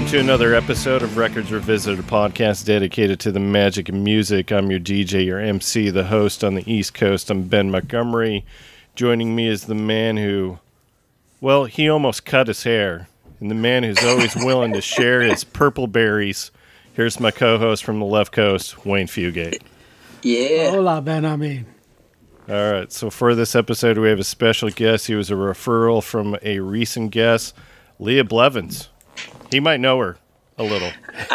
Welcome to another episode of Records Revisited, a podcast dedicated to the magic of music. I'm your DJ, your MC, the host on the East Coast. I'm Ben Montgomery. Joining me is the man who, well, he almost cut his hair, and the man who's always willing to share his purple berries. Here's my co-host from the left coast, Wayne Fugate. Yeah. Hola, Ben Amin. All right, so for this episode, we have a special guest. He was a referral from a recent guest, Leah Blevins. He might know her a little.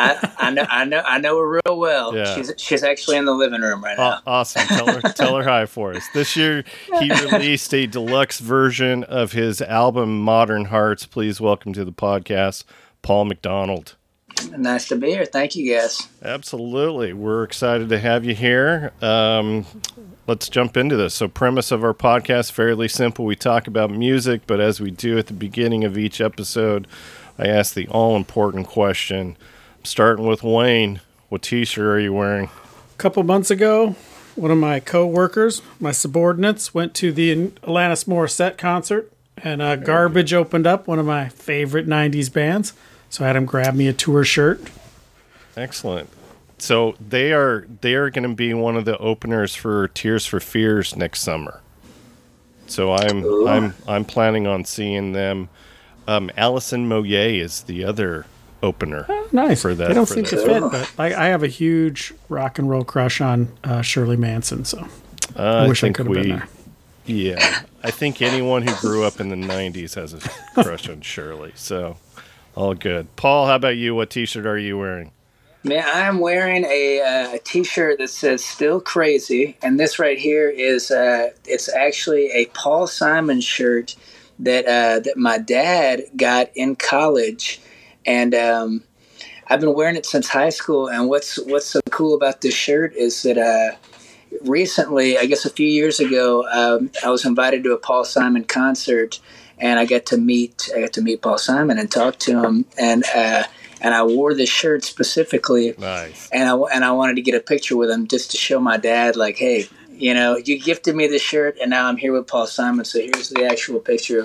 I know her real well. Yeah. She's actually in the living room right now. Awesome. Tell her hi for us. This year, he released a deluxe version of his album, Modern Hearts. Please welcome to the podcast, Paul McDonald. Nice to be here. Thank you, guys. Absolutely. We're excited to have you here. Let's jump into this. So, premise of our podcast, fairly simple. We talk about music, but as we do at the beginning of each episode, I ask the all-important question. I'm starting with Wayne. What t-shirt are you wearing? A couple months ago, one of my co-workers, my subordinates, went to the Alanis Morissette concert, and Garbage opened up, one of my favorite 90s bands. So I had him grab me a tour shirt. Excellent. So they are going to be one of the openers for Tears for Fears next summer. So I'm planning on seeing them. Alison Moyet is the other opener. Nice. For that. They don't seem to fit, but I have a huge rock and roll crush on Shirley Manson, so I wish I could have been there. Yeah, I think anyone who grew up in the 90s has a crush on Shirley, so all good. Paul, how about you? What t-shirt are you wearing? Man, I'm wearing a t-shirt that says "Still Crazy," and this right here is it's actually a Paul Simon shirt that my dad got in college, and I've been wearing it since high school. And what's so cool about this shirt is that recently, I guess a few years ago, I was invited to a Paul Simon concert, and I got to meet Paul Simon and talk to him, and I wore this shirt specifically. Nice. And I wanted to get a picture with him just to show my dad, like, hey, you know, you gifted me this shirt, and now I'm here with Paul Simon. So here's the actual picture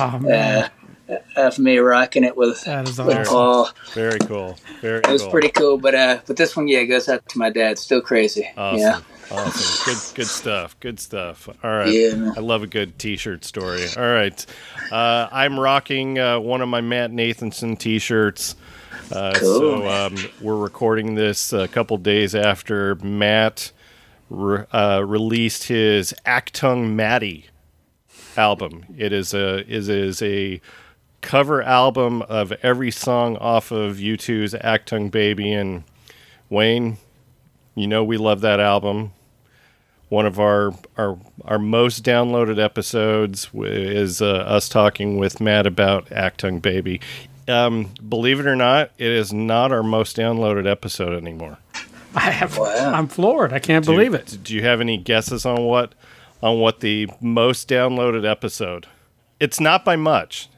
of me rocking it with Paul. Very cool. It was pretty cool. But this one, goes out to my dad. Still crazy. Awesome. Yeah. Awesome. Good stuff. All right. Yeah. I love a good t-shirt story. All right. I'm rocking one of my Matt Nathanson t-shirts. Cool. So we're recording this a couple days after Matt released his Achtung Matty album. It is a cover album of every song off of U2's Achtung Baby. And Wayne, you know we love that album. One of our most downloaded episodes is us talking with Matt about Achtung Baby. Believe it or not, it is not our most downloaded episode anymore. I'm floored. I can't believe it. Do you have any guesses on what the most downloaded episode? It's not by much.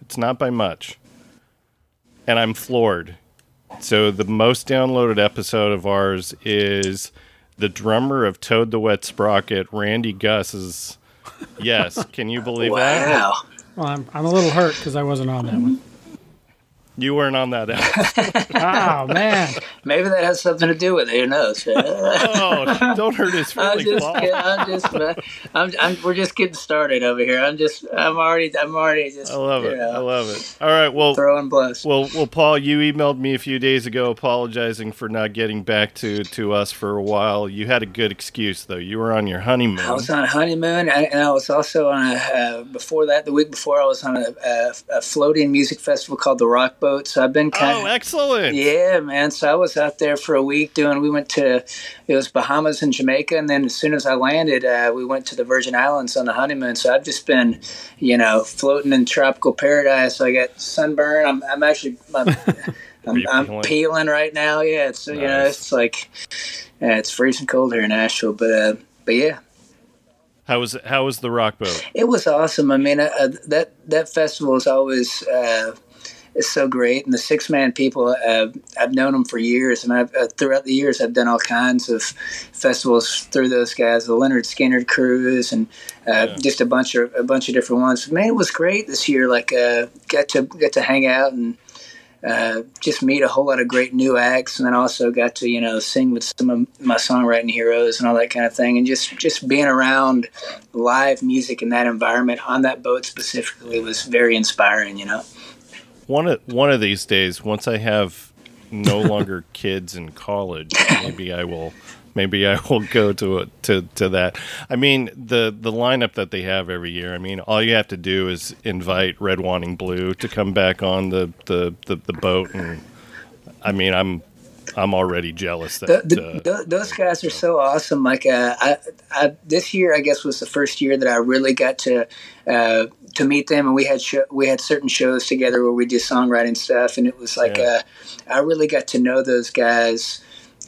And I'm floored. So the most downloaded episode of ours is the drummer of Toad the Wet Sprocket, Randy Gus's. Yes, can you believe that? Wow. Well, I'm a little hurt because I wasn't on that one. You weren't on that episode. Oh, man. Maybe that has something to do with it. Who knows? Oh, don't hurt his feelings, Paul. We're just getting started over here. I'm already just. I love it. All right, well, throwing blows. Well, Paul, you emailed me a few days ago apologizing for not getting back to us for a while. You had a good excuse, though. You were on your honeymoon. I was on a honeymoon, and I was also on the week before, I was on a floating music festival called the Rock Boat. So I've been excellent. Yeah, man. So I was out there for a week we went to, it was Bahamas and Jamaica. And then as soon as I landed, we went to the Virgin Islands on the honeymoon. So I've just been, floating in tropical paradise. So I got sunburn. I'm peeling right now. Yeah. It's, nice. It's like, it's freezing cold here in Nashville, but yeah. How was the Rock Boat? It was awesome. I mean, that festival is always, it's so great, and the 6-Man people, I've known them for years, and throughout the years I've done all kinds of festivals through those guys, the Leonard Skinner cruise, and just a bunch of different ones. Man, it was great this year. Like got to hang out and just meet a whole lot of great new acts, and then also got to sing with some of my songwriting heroes and all that kind of thing, and just being around live music in that environment on that boat specifically was very inspiring. One of these days, once I have no longer kids in college, maybe I will go to that. I mean, the lineup that they have every year. I mean, all you have to do is invite Red Wanting Blue to come back on the boat, and I mean, I'm already jealous that those guys are so awesome. Like, I this year, I guess, was the first year that I really got to meet them, and we had certain shows together where we did songwriting stuff, and it was like I really got to know those guys.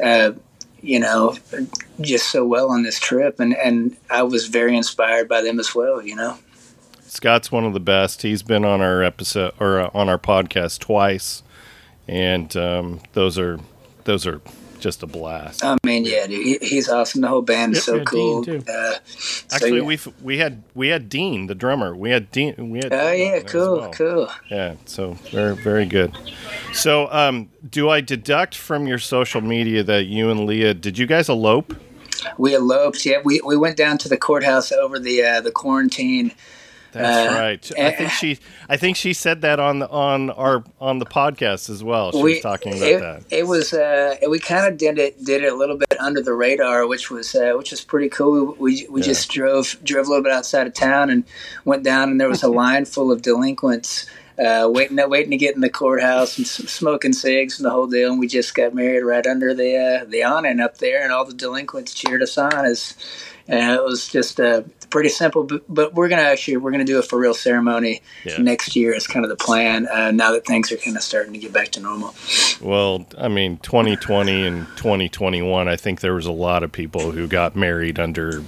Just so well on this trip, and I was very inspired by them as well. Scott's one of the best. He's been on our episode or on our podcast twice, and those are just a blast. I mean, yeah, dude, he's awesome. The whole band is so cool. Actually, we had Dean, the drummer. We had Dean. Oh yeah, cool. Yeah, so very, very good. So, do I deduct from your social media that you and Leah, did you guys elope? We eloped. Yeah, we went down to the courthouse over the quarantine. That's right. I think she said that on the podcast as well. She was talking about that. It was we kind of did it a little bit under the radar, which was pretty cool. We just drove a little bit outside of town and went down, and there was a line full of delinquents waiting to get in the courthouse and smoking cigs and the whole deal. And we just got married right under the awning up there, and all the delinquents cheered us on it was just pretty simple, but we're gonna do a for real ceremony next year. Is kind of the plan now that things are kind of starting to get back to normal. Well, I mean, 2020 and 2021, I think there was a lot of people who got married under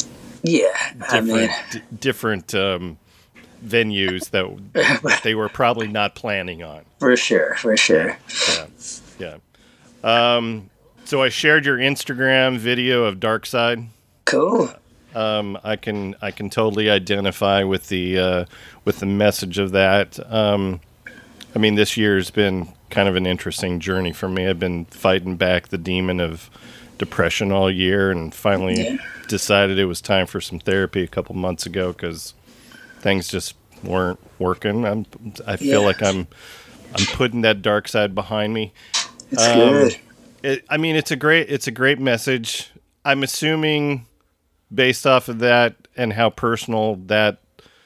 different venues that they were probably not planning on. For sure. Yeah. So I shared your Instagram video of Dark Side. Cool. I can totally identify with the message of that. I mean, this year's been kind of an interesting journey for me. I've been fighting back the demon of depression all year, and finally decided it was time for some therapy a couple months ago because things just weren't working. I feel like I'm putting that dark side behind me. It's good. It's a great message. I'm assuming, based off of that and how personal that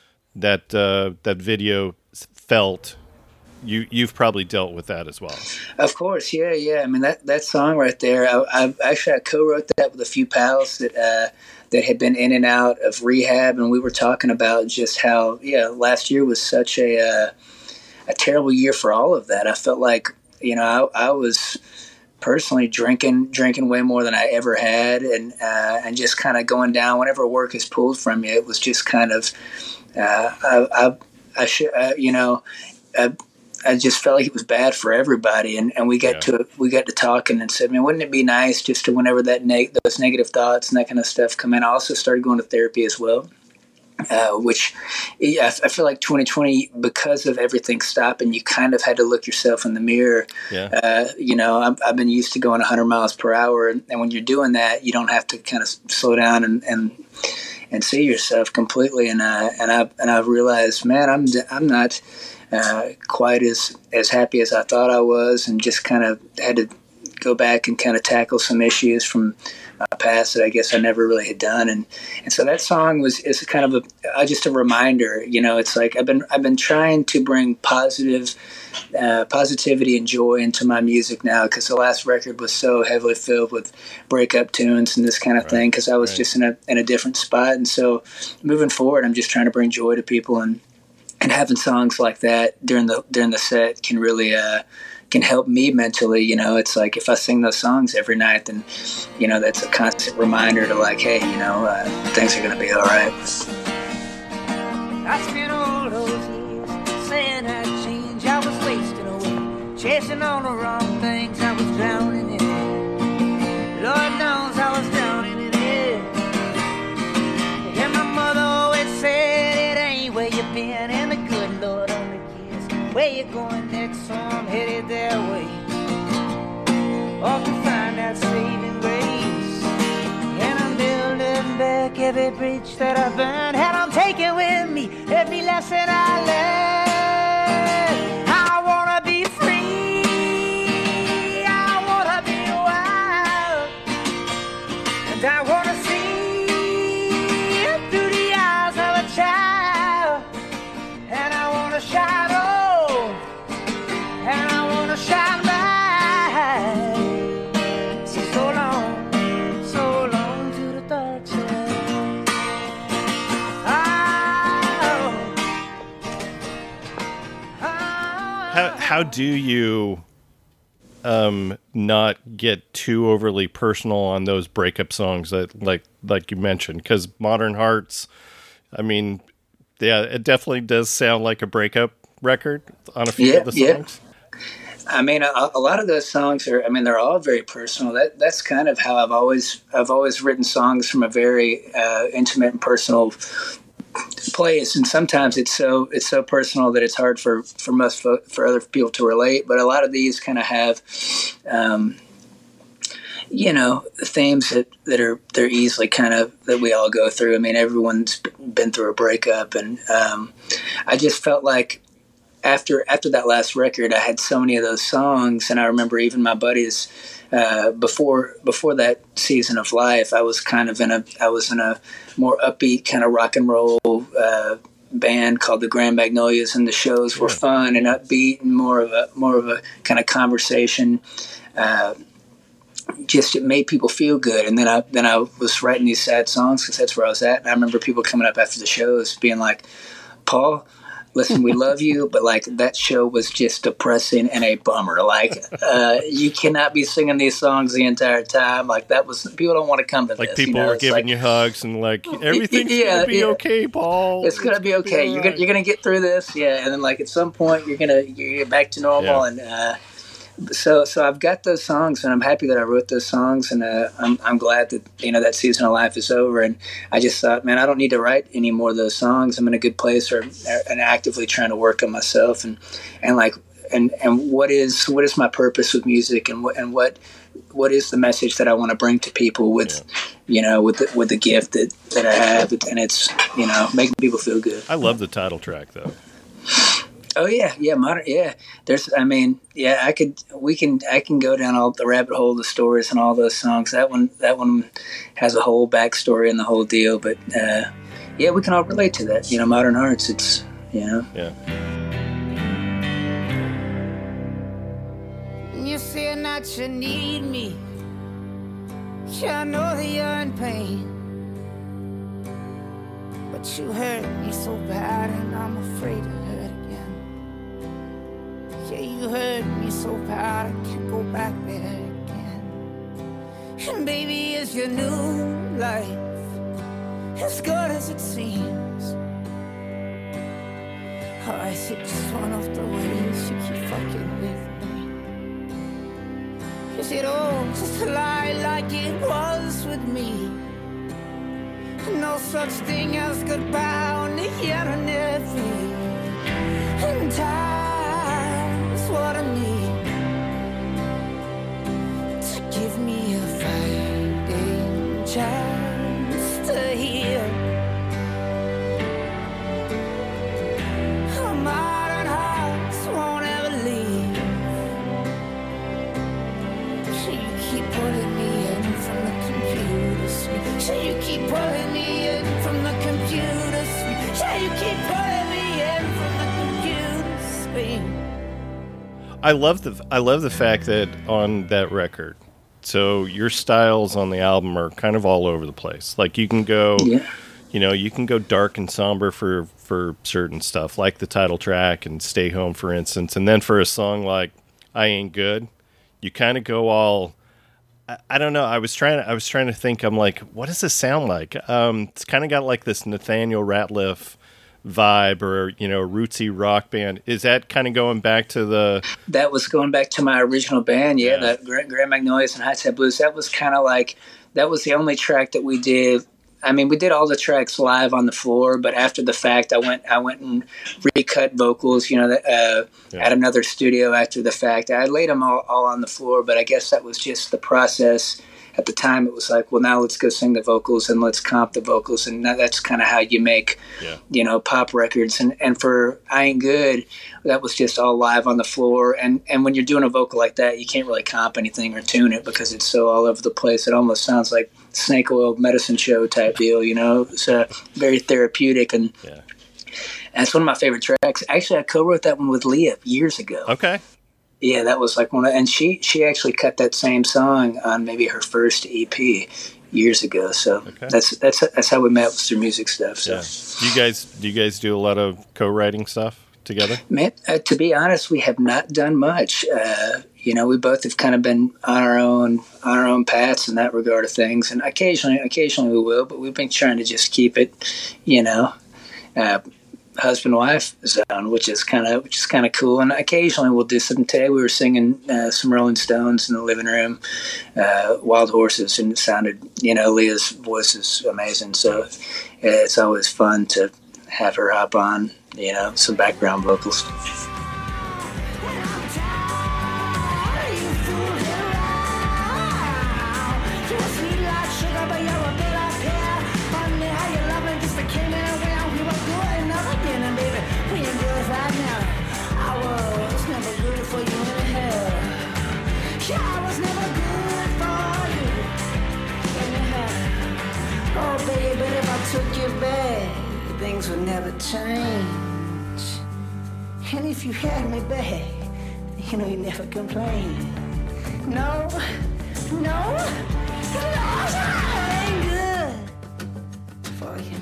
video felt, you've probably dealt with that as well. Of course, yeah. I mean, that song right there, I co-wrote that with a few pals that had been in and out of rehab, and we were talking about just how last year was such a terrible year for all of that. I felt like I was personally drinking way more than I ever had, and just kind of going down whenever work is pulled from you. It was just kind of I just felt like it was bad for everybody, and we got to talking and said, man, wouldn't it be nice just to, whenever those negative thoughts and that kind of stuff come in. I also started going to therapy as well. Which I feel like 2020, because of everything stopping, you kind of had to look yourself in the mirror. I've been used to going 100 miles per hour, and when you're doing that, you don't have to kind of slow down and see yourself completely. And I've realized, man, I'm not quite as happy as I thought I was, and just kind of had to go back and kind of tackle some issues from my past that I guess I never really had done, and so that song is kind of just a reminder. It's like I've been trying to bring positivity and joy into my music now, because the last record was so heavily filled with breakup tunes and this kind of thing, because I was just in a different spot. And so moving forward, I'm just trying to bring joy to people, and having songs like that during the set can really can help me mentally. It's like if I sing those songs every night, then that's a constant reminder to, like, hey, things are gonna be all right. I spent all those years saying I'd change. I was wasting away, chasing all the wrong things. I was drowning in it. Lord knows I was drowning in it. And my mother always said it ain't where you've been, and the good Lord only cares where you're going next. So I'm headed there or can find that saving grace. And I'm building back every bridge that I burned, and I'm taking with me every lesson I learned. I wanna be free, I wanna be wild, and I wanna see through the eyes of a child, and I wanna shine on, and I wanna shine bright. So long to the dark side. How do you not get too overly personal on those breakup songs that like you mentioned? Because Modern Hearts, I mean, yeah, it definitely does sound like a breakup record on a few of the songs. I mean, a lot of those songs are, I mean, they're all very personal. That's kind of how I've always written songs from a very intimate and personal place. And sometimes it's so personal that it's hard for other people to relate. But a lot of these kind of have, themes they're easily kind of, that we all go through. I mean, everyone's been through a breakup, and I just felt like, after that last record, I had so many of those songs, and I remember even my buddies before that season of life, I was in a more upbeat kind of rock and roll band called the Grand Magnolias, and the shows were fun and upbeat and more of a kind of conversation. Just it made people feel good, and then I was writing these sad songs because that's where I was at. And I remember people coming up after the shows being like, "Paul, listen, we love you, but like that show was just depressing and a bummer. Like, you cannot be singing these songs the entire time. Like that was, people don't want to come to like this. People were giving you hugs and like everything's gonna be okay, Paul. It's gonna be okay. You're gonna get through this, yeah. And then like at some point you're get back to normal, and so I've got those songs, and I'm happy that I wrote those songs, and I'm glad that that season of life is over. And I just thought, man, I don't need to write any more of those songs. I'm in a good place, and actively trying to work on myself, and what is my purpose with music, and what is the message that I want to bring to people with with the gift that I have, and it's making people feel good. I love the title track though. Oh yeah, modern. Yeah, I can go down all the rabbit hole of the stories and all those songs. That one has a whole backstory and the whole deal. But we can all relate to that. Modern Hearts. It's Yeah. You say not you need me. Yeah, I know that you're in pain, but you hurt me so bad, and I'm afraid to hurt again. Yeah, you hurt me so bad, I can't go back there again. And baby, is your new life as good as it seems? Or is it just one of the ways you keep fucking with me? Is it all just a lie like it was with me? No such thing as goodbye on the internet feed. And time is what I need to give me a fighting chance to heal. A modern hearts won't ever leave. So you keep pulling me in from the computer screen. So you keep pulling me in from the computer screen. So you keep pulling me in from the computer screen. I love the fact that on that record, so your styles on the album are kind of all over the place. Like you can go, you can go dark and somber for certain stuff, like the title track and Stay Home, for instance. And then for a song like I Ain't Good, you kind of go all, I don't know. I was trying to think. I'm like, what does this sound like? It's kind of got like this Nathaniel Rateliff vibe, or rootsy rock band. Is that kind of going back to the? That was going back to my original band. That Grand Magnolias and High Tide Blues. That was kind of like, that was the only track that we did I mean, we did all the tracks live on the floor, but after the fact, I went and recut vocals, at another studio after the fact. I laid them all on the floor, but I guess that was just the process. At the time, it was like, well, now let's go sing the vocals and let's comp the vocals, and that's kind of how you make, pop records. And for I Ain't Good, that was just all live on the floor. And when you're doing a vocal like that, you can't really comp anything or tune it because it's so all over the place. It almost sounds like snake oil medicine show type deal, It's very therapeutic, and it's one of my favorite tracks. Actually, I co-wrote that one with Leah years ago. Okay. Yeah, that was like and she actually cut that same song on maybe her first EP years ago. So that's how we met, was through music stuff. So do you guys do a lot of co-writing stuff together? Man, to be honest, we have not done much. We both have kind of been on our own paths in that regard of things, and occasionally we will, but we've been trying to just keep it, husband-wife zone, which is kind of cool. And occasionally we'll do something. Today we were singing some Rolling Stones in the living room, Wild Horses, and it sounded, Leah's voice is amazing. So it's always fun to have her hop on, some background vocals. Took you back, things would never change. And if you had me back, you'd never complain. No, I ain't good for you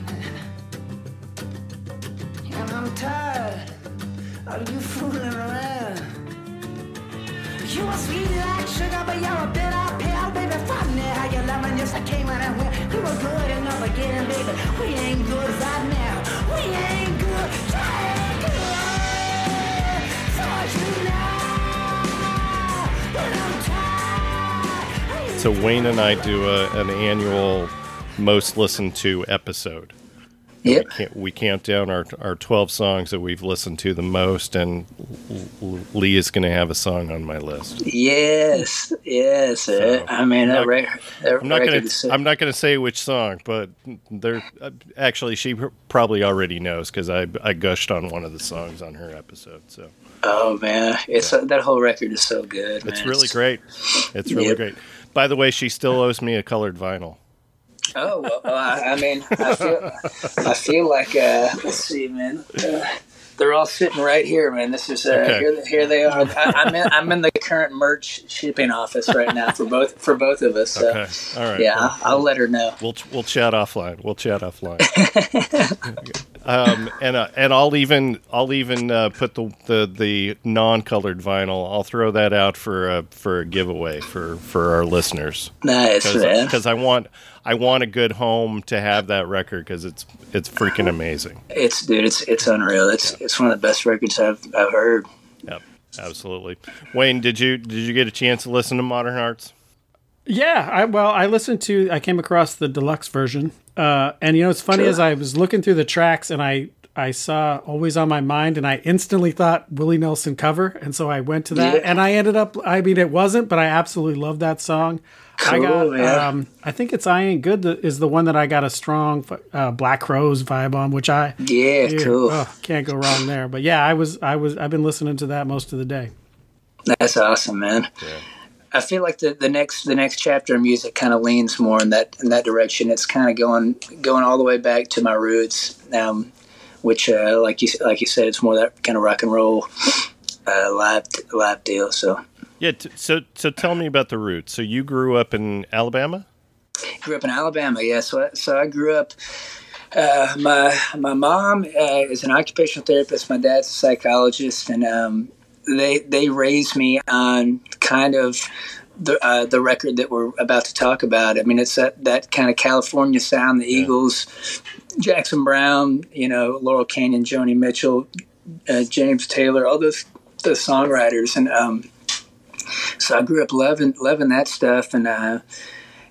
now. And I'm tired of you fooling around. You are sweet like sugar, but you're a bitter pill, baby. Funny how you love me, yes, I came out and went. We were good enough again, baby. We ain't good right now. We ain't good. Ain't good for you now. But I'm tired. So Wayne and I do an annual most listened to episode. Yep. We count down our 12 songs that we've listened to the most, and Lee is going to have a song on my list. Yes. So, I mean, I'm not going to say which song, but actually she probably already knows because I gushed on one of the songs on her episode. So. Oh man, that whole record is so good. It's really great. It's really great. By the way, she still owes me a colored vinyl. Oh well, I feel like let's see, man. They're all sitting right here, man. This is here they are. I'm in the current merch shipping office right now for both of us. So, okay, all right. Yeah, I'll let her know. We'll chat offline. And I'll even put the non-colored vinyl. I'll throw that out for a giveaway for our listeners. Nice, man. Because I want a good home to have that record because it's freaking amazing. It's unreal. It's one of the best records I've heard. Yep, absolutely. Wayne, did you get a chance to listen to Modern Hearts? Yeah, I came across the deluxe version. And it's funny, as I was looking through the tracks and I saw Always on My Mind and I instantly thought Willie Nelson cover. And so I went to that and I ended up, it wasn't, but I absolutely love that song. Cool, I think it's I Ain't Good is the one that I got a strong Black Crowes vibe on, which cool. Can't go wrong there. But yeah, I've been listening to that most of the day. That's awesome, man. Yeah. I feel like the next chapter of music kind of leans more in that direction. It's kind of going all the way back to my roots, which like you said, it's more that kind of rock and roll live deal. So yeah. So tell me about the roots. So you grew up in Alabama? Grew up in Alabama, yeah. So I grew up. My mom is an occupational therapist. My dad's a psychologist, and they raised me on kind of the record that we're about to talk about. I mean, it's that kind of California sound, the Eagles, Jackson Brown, Laurel Canyon, Joni Mitchell, James Taylor, all those songwriters. And so I grew up loving that stuff. And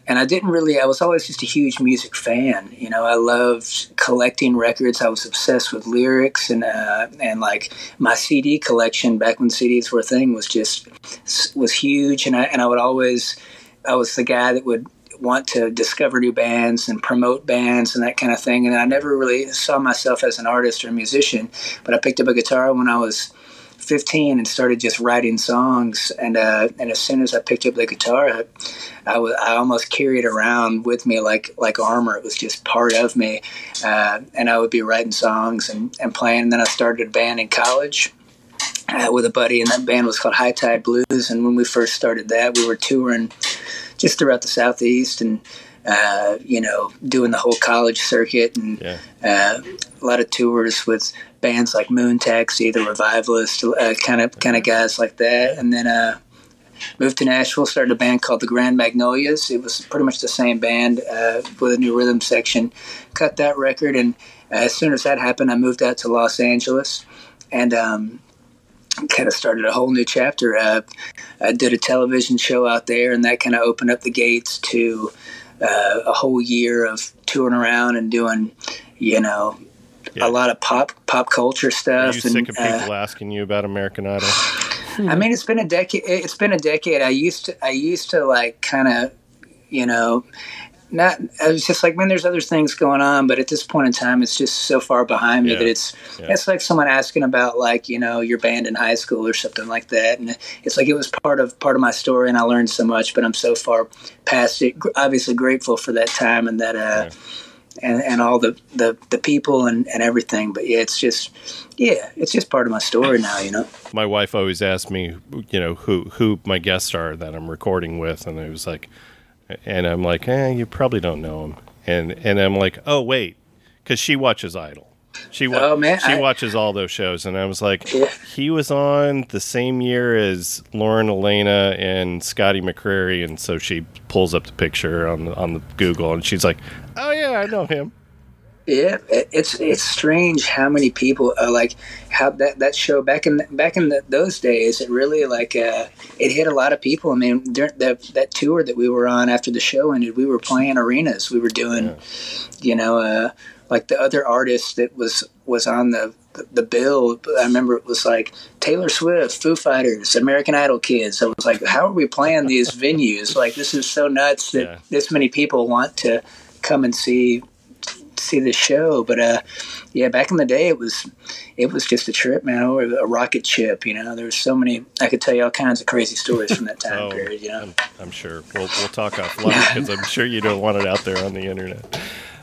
and I was always just a huge music fan. You know, I loved collecting records. I was obsessed with lyrics, and like my CD collection back when CDs were a thing was huge. And I was the guy that would want to discover new bands and promote bands and that kind of thing. And I never really saw myself as an artist or a musician, but I picked up a guitar when I was 15 and started just writing songs. And as soon as I picked up the guitar, I almost carried it around with me like armor. It was just part of me. And I would be writing songs and playing. And then I started a band in college with a buddy, and that band was called High Tide Blues. And when we first started that, we were touring just throughout the Southeast and, doing the whole college circuit and a lot of tours with bands like Moon Taxi, The Revivalists, kind of guys like that. And then moved to Nashville, started a band called the Grand Magnolias. It was pretty much the same band with a new rhythm section. Cut that record, and as soon as that happened, I moved out to Los Angeles and kind of started a whole new chapter. I did a television show out there, and that kind of opened up the gates to a whole year of touring around and doing, a lot of pop culture stuff. Are you sick of people asking you about American Idol? I mean, it's been a decade. I used to like kind of, I was just like, man, there's other things going on, but at this point in time, it's just so far behind me that it's like someone asking about like, your band in high school or something like that. And it's like, it was part of my story, and I learned so much, but I'm so far past it. Obviously grateful for that time and that, and all the people and everything. But it's just part of my story now, My wife always asks me, who my guests are that I'm recording with. And it was like, and I'm like, you probably don't know him. And I'm like, oh, wait, because she watches Idol. She watches all those shows. And I was like, he was on the same year as Lauren Elena and Scotty McCreery. And so she pulls up the picture on the Google, and she's like, oh, yeah, I know him. Yeah, it's strange how many people like how that show back in those days. It really it hit a lot of people. I mean, that tour that we were on after the show ended, we were playing arenas. We were doing, like the other artists that was on the bill. I remember it was like Taylor Swift, Foo Fighters, American Idol kids. I was like, how are we playing these venues? Like, this is so nuts that this many people want to come and see the show. But back in the day, it was just a trip, man, or a rocket ship. There's so many. I could tell you all kinds of crazy stories from that time period. I'm sure we'll talk offline because I'm sure you don't want it out there on the internet.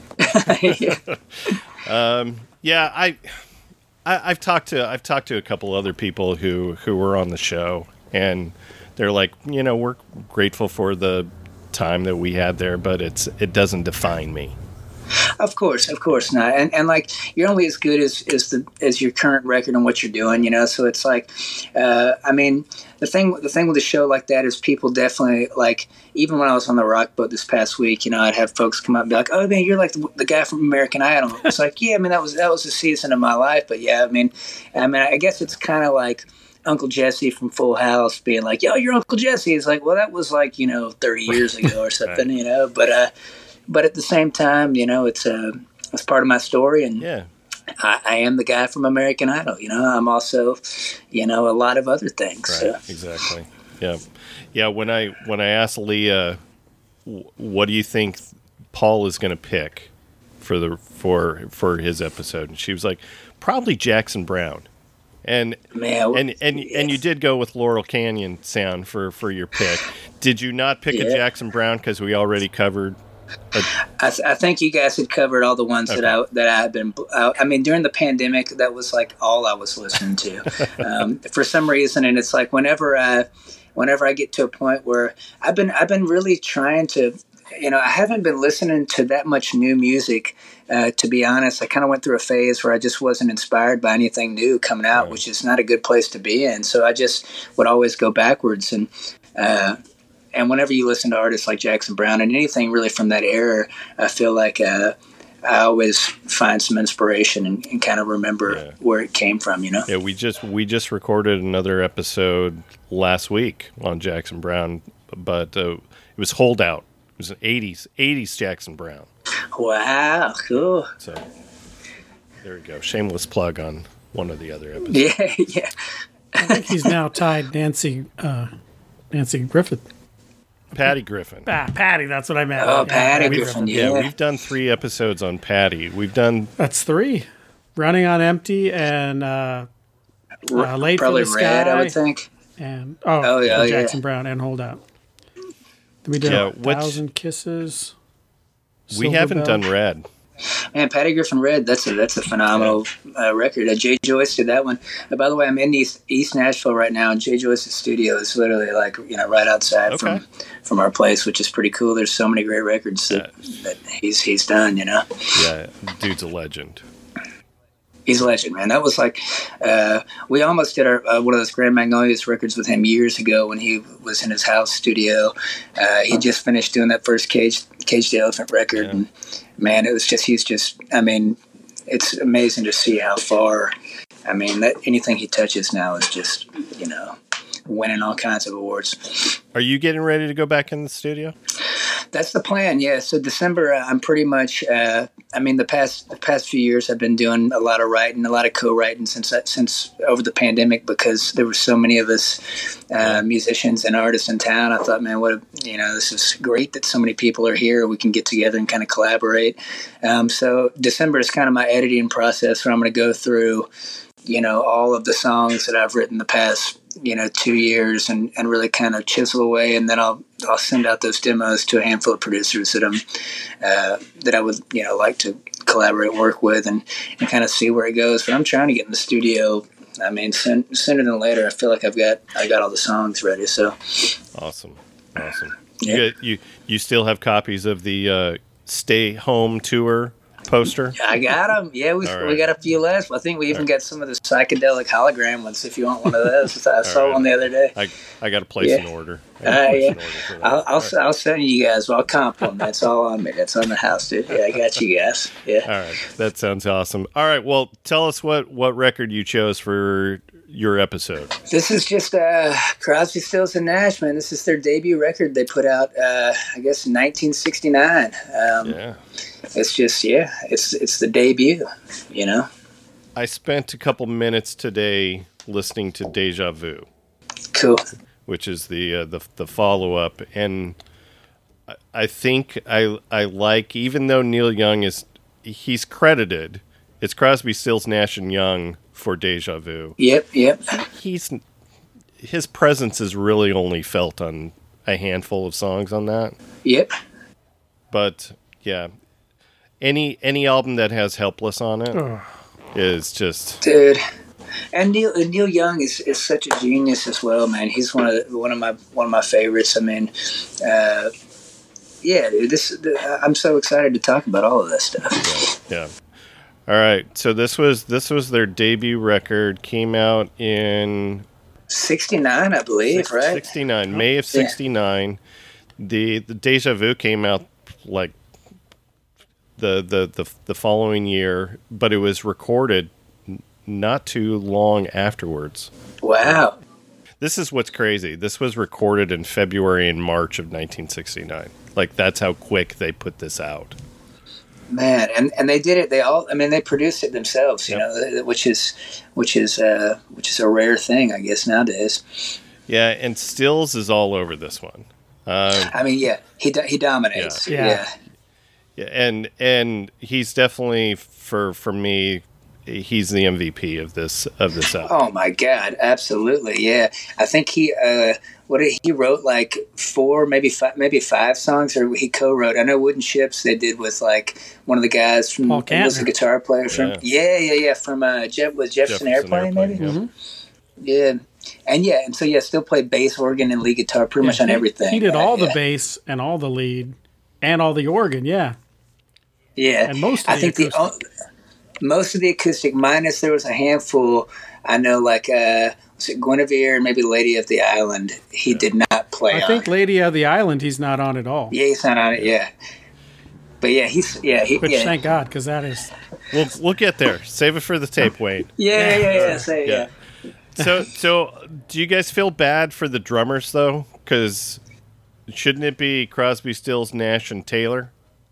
I've talked to a couple other people who were on the show, and they're like, we're grateful for the time that we had there, but it doesn't define me. Of course not. And like, you're only as good as your current record and what you're doing, So it's like, I mean, the thing with a show like that is people definitely like. Even when I was on the Rock Boat this past week, I'd have folks come up and be like, "Oh man, you're like the guy from American Idol." It's like, yeah, I mean, that was a season of my life, but yeah, I mean, I guess it's kind of like Uncle Jesse from Full House being like, "Yo, you're Uncle Jesse." It's like, well, that was like 30 years ago or something, right. But at the same time, it's part of my story, and I am the guy from American Idol. I'm also, a lot of other things. Right. So. Exactly. Yeah. When I asked Leah, what do you think Paul is going to pick for his episode, and she was like, probably Jackson Browne. And you did go with Laurel Canyon sound for your pick. Did you not pick a Jackson Browne because we already covered? I think you guys had covered all the ones that I had been. I mean, during the pandemic, that was like all I was listening to for some reason. And it's like whenever I get to a point where I've been really trying to, I haven't been listening to that much new music. To be honest, I kind of went through a phase where I just wasn't inspired by anything new coming out, which is not a good place to be in. So I just would always go backwards. And whenever you listen to artists like Jackson Browne and anything really from that era, I feel like I always find some inspiration and kind of remember where it came from, Yeah, we just recorded another episode last week on Jackson Browne, but it was Hold Out. It was an 80s Jackson Browne. Wow, cool. So there we go. Shameless plug on one of the other episodes. Yeah, yeah. I think he's now tied Nancy Griffith. Patty Griffin. Patty, that's what I meant. Oh, Patty Griffin, Yeah, yeah. we've done 3 episodes on Patty. We've done That's 3. Running on Empty and Late Probably for the Red, Sky. I would think. And yeah, Jackson Browne and Hold Out. Then we did Yeah, 1,000 Kisses. we Silver haven't Bell. done Red. Man, Patty Griffin Red, that's a phenomenal record. Jay Joyce did that one. By the way, I'm in East Nashville right now, and Jay Joyce's studio is literally like, right outside from our place, which is pretty cool. There's so many great records that he's done, Yeah, dude's a legend. He's a legend, man. That was like, we almost did one of those Grand Magnolias records with him years ago when he was in his house studio. He just finished doing that first Cage the Elephant record, and man, it's amazing to see how far. That anything he touches now is just, winning all kinds of awards. Are you getting ready to go back in the studio? That's the plan, yeah. So December, I'm pretty much. The past few years, I've been doing a lot of writing, a lot of co-writing since over the pandemic, because there were so many of us musicians and artists in town. I thought, man, this is great that so many people are here. We can get together and kind of collaborate. So December is kind of my editing process, where I'm going to go through, all of the songs that I've written the past 2 years and really kind of chisel away, and then I'll send out those demos to a handful of producers that I would like to collaborate and work with, and kind of see where it goes. But I'm trying to get in the studio. Sooner than later. I feel like I got all the songs ready. So Awesome. Yeah. You still have copies of the Stay Home tour poster? I got them. Yeah, we got a few left. I think we even got some of the psychedelic hologram ones. If you want one of those, I saw one the other day. I got to place an order. I'll send you guys. I'll comp them. That's all on me. That's on the house, dude. Yeah, I got you guys. Yeah. All right, that sounds awesome. All right, well, tell us what record you chose for your episode. This is just Crosby, Stills and Nash, man. This is their debut record they put out, I guess, in 1969. It's just, it's the debut, I spent a couple minutes today listening to Deja Vu. Cool. Which is the follow-up, and I think I like, even though Neil Young he's credited, it's Crosby, Stills, Nash and Young for Deja Vu. Yep. His presence is really only felt on a handful of songs on that. Yep. But yeah, any album that has Helpless on it is just, dude. And Neil Young is such a genius as well, man. He's one of my favorites. Dude, I'm so excited to talk about all of this stuff. Yeah. All right, so this was their debut record. Came out in 69, I believe, right? 69, May of 69. The Deja Vu came out like the following year, but it was recorded not too long afterwards. Wow. This is what's crazy. This was recorded in February and March of 1969. Like, that's how quick they put this out. Man, and they did it. They produced it themselves, which is a rare thing, I guess, nowadays. Yeah, and Stills is all over this one. He dominates. Yeah, and he's definitely for me, he's the MVP of this album. Oh my God, absolutely, yeah. I think he wrote like 4, maybe 5 songs, or he co-wrote. I know Wooden Ships they did with like one of the guys from was the guitar player from from Jefferson Airplane maybe. Mm-hmm. Yeah. And so still played bass, organ, and lead guitar pretty much on everything. He did all the bass and all the lead and all the organ, yeah. Yeah, and most of the acoustic, minus there was a handful. I know, like was it Guinevere and maybe Lady of the Island? He did not play. I think Lady of the Island he's not on at all. Yeah, he's not on it. Yeah, but Which thank God, because that is. We'll get there. Save it for the tape, Wayne. Yeah. So do you guys feel bad for the drummers though? Because Shouldn't it be Crosby, Stills, Nash, and Taylor?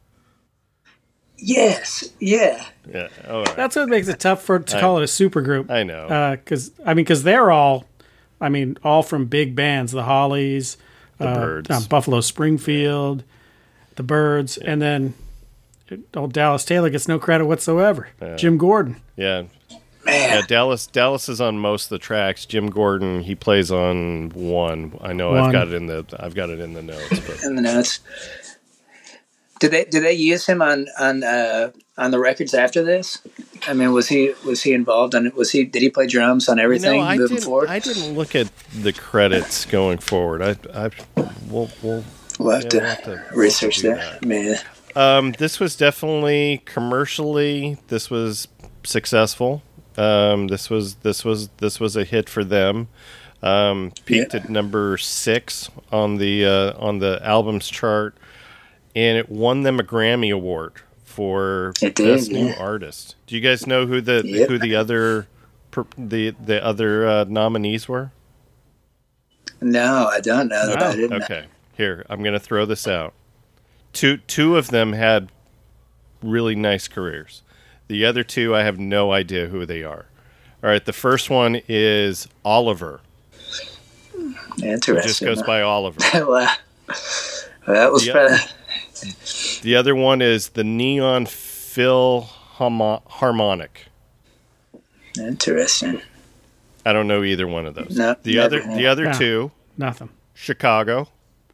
Yes, yeah. Yeah. All right. That's what makes it tough to call it a supergroup. I know. Because they're all, all from big bands, the Hollies, Byrds. Buffalo Springfield, the Byrds, and then old Dallas Taylor gets no credit whatsoever. Jim Gordon. Yeah. Man. Yeah, Dallas is on most of the tracks. Jim Gordon, he plays on one. I know. One. I've got it in the notes. But In the notes. Did they use him on the records after this? I mean, was he involved on it? Did he play drums on everything moving forward? I didn't look at the credits going forward. We'll have to research that. Man. This was definitely commercially. This was successful. This was a hit for them. Peaked at number 6 on the albums chart, and it won them a Grammy Award for Best New Artist. Do you guys know who the other nominees were? No, I don't know. Okay. I didn't. Okay, here I'm going to throw this out. Two of them had really nice careers. The other two, I have no idea who they are. All right, the first one is Oliver. Interesting. It just goes by Oliver. Wow. That was The other one is the Neon Philharmonic. Interesting. I don't know either one of those. No, the other two, Nothing. Chicago.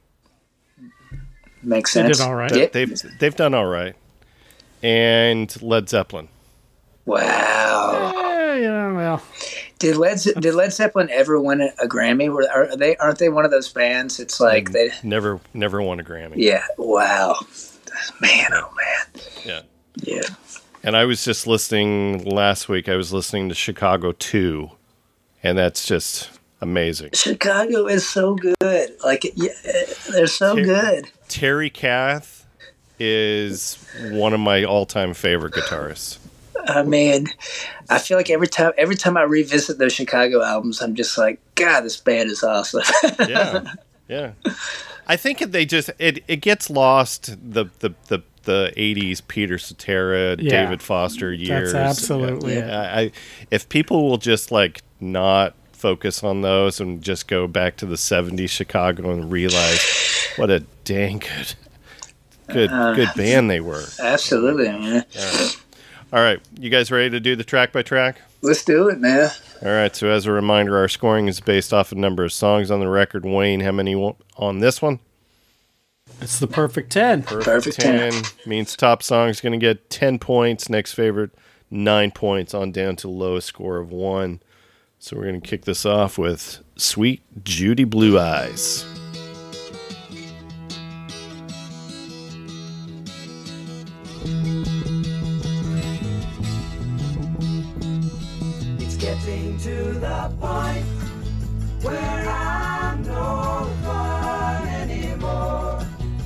Makes They sense. did all right. Yep. They've done all right. And Led Zeppelin. Wow. Well, Did Led Zeppelin ever win a Grammy? Aren't they one of those bands? It's like they never won a Grammy. Yeah. Wow. Man, oh man. Yeah. Yeah. And I was just listening last week. I was listening to Chicago 2, and that's just amazing. Chicago is so good. Like, yeah, they're so good. Terry Kath is one of my all-time favorite guitarists. I mean, I feel like every time I revisit those Chicago albums, I'm just like, God, this band is awesome. Yeah. I think it gets lost the 80s Peter Cetera, David Foster years. That's absolutely it. If people will just like not focus on those and just go back to the 70s Chicago and realize what a dang good band they were. Absolutely, man. All right, you guys ready to do the track by track? Let's do it, man. All right, so as a reminder, our scoring is based off a number of songs on the record. Wayne, how many on this one? It's the perfect 10. Perfect 10 means top song is going to get 10 points. Next favorite, 9 points, on down to lowest score of 1. So we're going to kick this off with Sweet Judy Blue Eyes. It's getting to the point where I'm no fun anymore.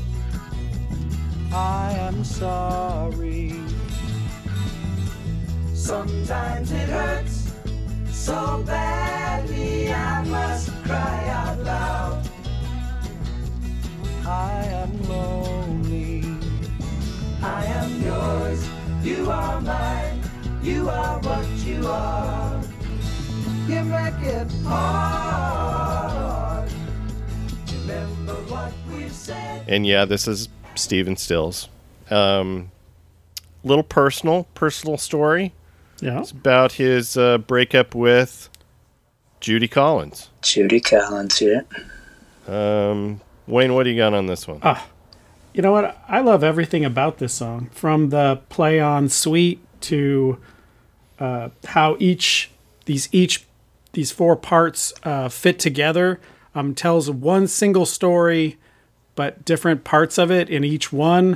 I am sorry. Sometimes it hurts so badly I must cry out loud. I am lonely. I am yours. You are mine. You are what you are. You make it hard. Remember what we've said. And yeah, this is Stephen Stills. Little personal story. Yeah. It's about his breakup with Judy Collins. Judy Collins, yeah. Wayne, what do you got on this one? You know what? I love everything about this song, from the play on sweet to how these 4 parts fit together. Tells one single story, but different parts of it in each one.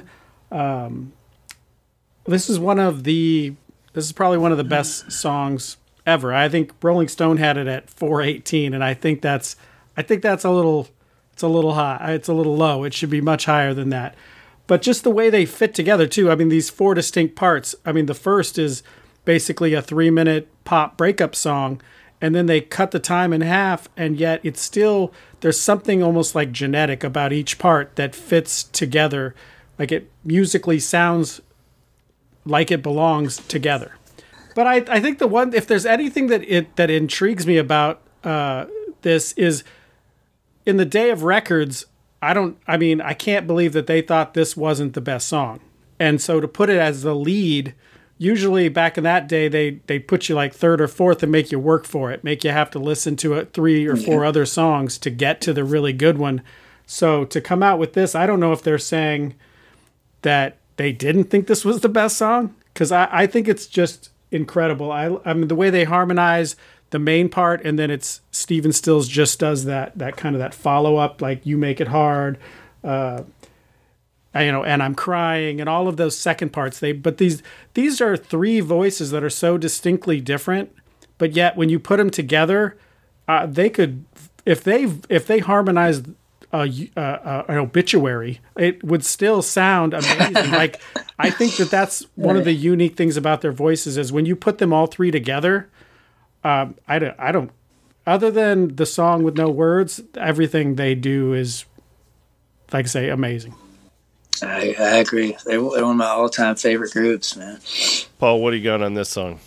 This is probably one of the best songs ever. I think Rolling Stone had it at 418, and I think that's a little high. It's a little low. It should be much higher than that. But just the way they fit together too. I mean, these 4 distinct parts. I mean, the first is basically a 3-minute pop breakup song, and then they cut the time in half, and yet it's still, there's something almost like genetic about each part that fits together. Like it musically sounds like it belongs together. But I think the one, if there's anything that intrigues me about this is, in the day of records, I can't believe that they thought this wasn't the best song. And so to put it as the lead, usually back in that day, they'd put you like third or fourth and make you work for it, make you have to listen to 3 or 4 other songs to get to the really good one. So to come out with this, I don't know if they're saying that they didn't think this was the best song, because I think it's just incredible. I mean, the way they harmonize the main part, and then it's Stephen Stills just does that kind of that follow up, like You Make It Hard, and I'm Crying, and all of those second parts. But these are 3 voices that are so distinctly different, but yet when you put them together, they could, if they harmonized an obituary, it would still sound amazing. Like, I think that's one of the unique things about their voices is when you put them all 3 together. I don't. Other than the song with no words, everything they do is, like I say, amazing. I agree. They're one of my all-time favorite groups, man. Paul, what do you got on this song?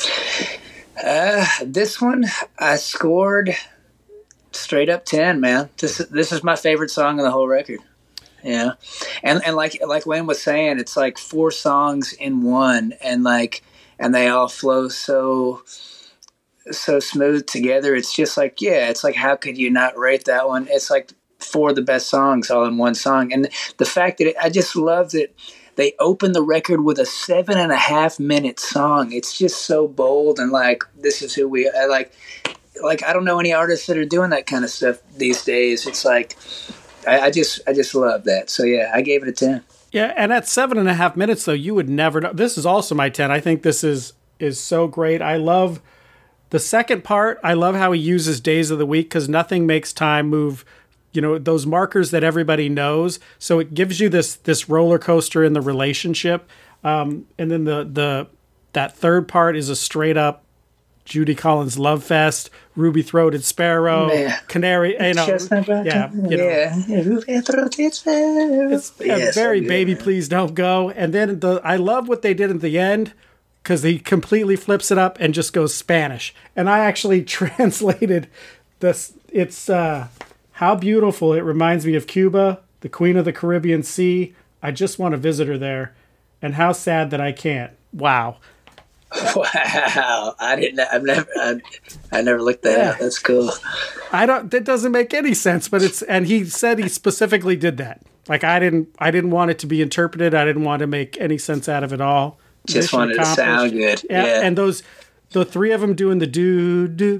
This one I scored straight up 10, man. This is my favorite song on the whole record. Yeah, and like Wayne was saying, it's like 4 songs in one, and they all flow so smooth together. It's just like, it's like, how could you not rate that one? It's like 4 of the best songs all in one song. And the fact that I just love that they open the record with a 7.5 minute song. It's just so bold, and like, this is who we are. Like I don't know any artists that are doing that kind of stuff these days. It's like, I just love that. So yeah, I gave it a 10. Yeah, and at 7.5 minutes though, you would never know. This is also my 10. I think this is so great. I love the second part. I love how he uses days of the week, because nothing makes time move, those markers that everybody knows. So it gives you this roller coaster in the relationship. And then that third part is a straight up Judy Collins love fest, Ruby Throated Sparrow, Canary, Ruby Throated Sparrow. It's very Baby Please Don't Go. And then I love what they did at the end, because he completely flips it up and just goes Spanish. And I actually translated this. It's how beautiful it reminds me of Cuba, the Queen of the Caribbean Sea. I just want to visit her there. And how sad that I can't. Wow. Wow. I never looked that up. That's cool. That doesn't make any sense, but and he said he specifically did that. Like, I didn't want it to be interpreted. I didn't want to make any sense out of it all. Just wanted to sound good. Yeah. And the 3 of them doing the do.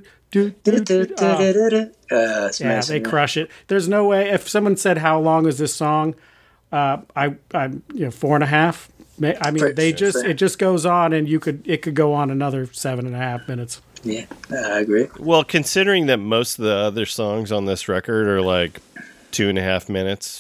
They crush it. There's no way. If someone said, how long is this song? I'm 4.5. I mean, it just goes on, and it could go on another 7.5 minutes. Yeah, I agree. Well, considering that most of the other songs on this record are like 2.5 minutes,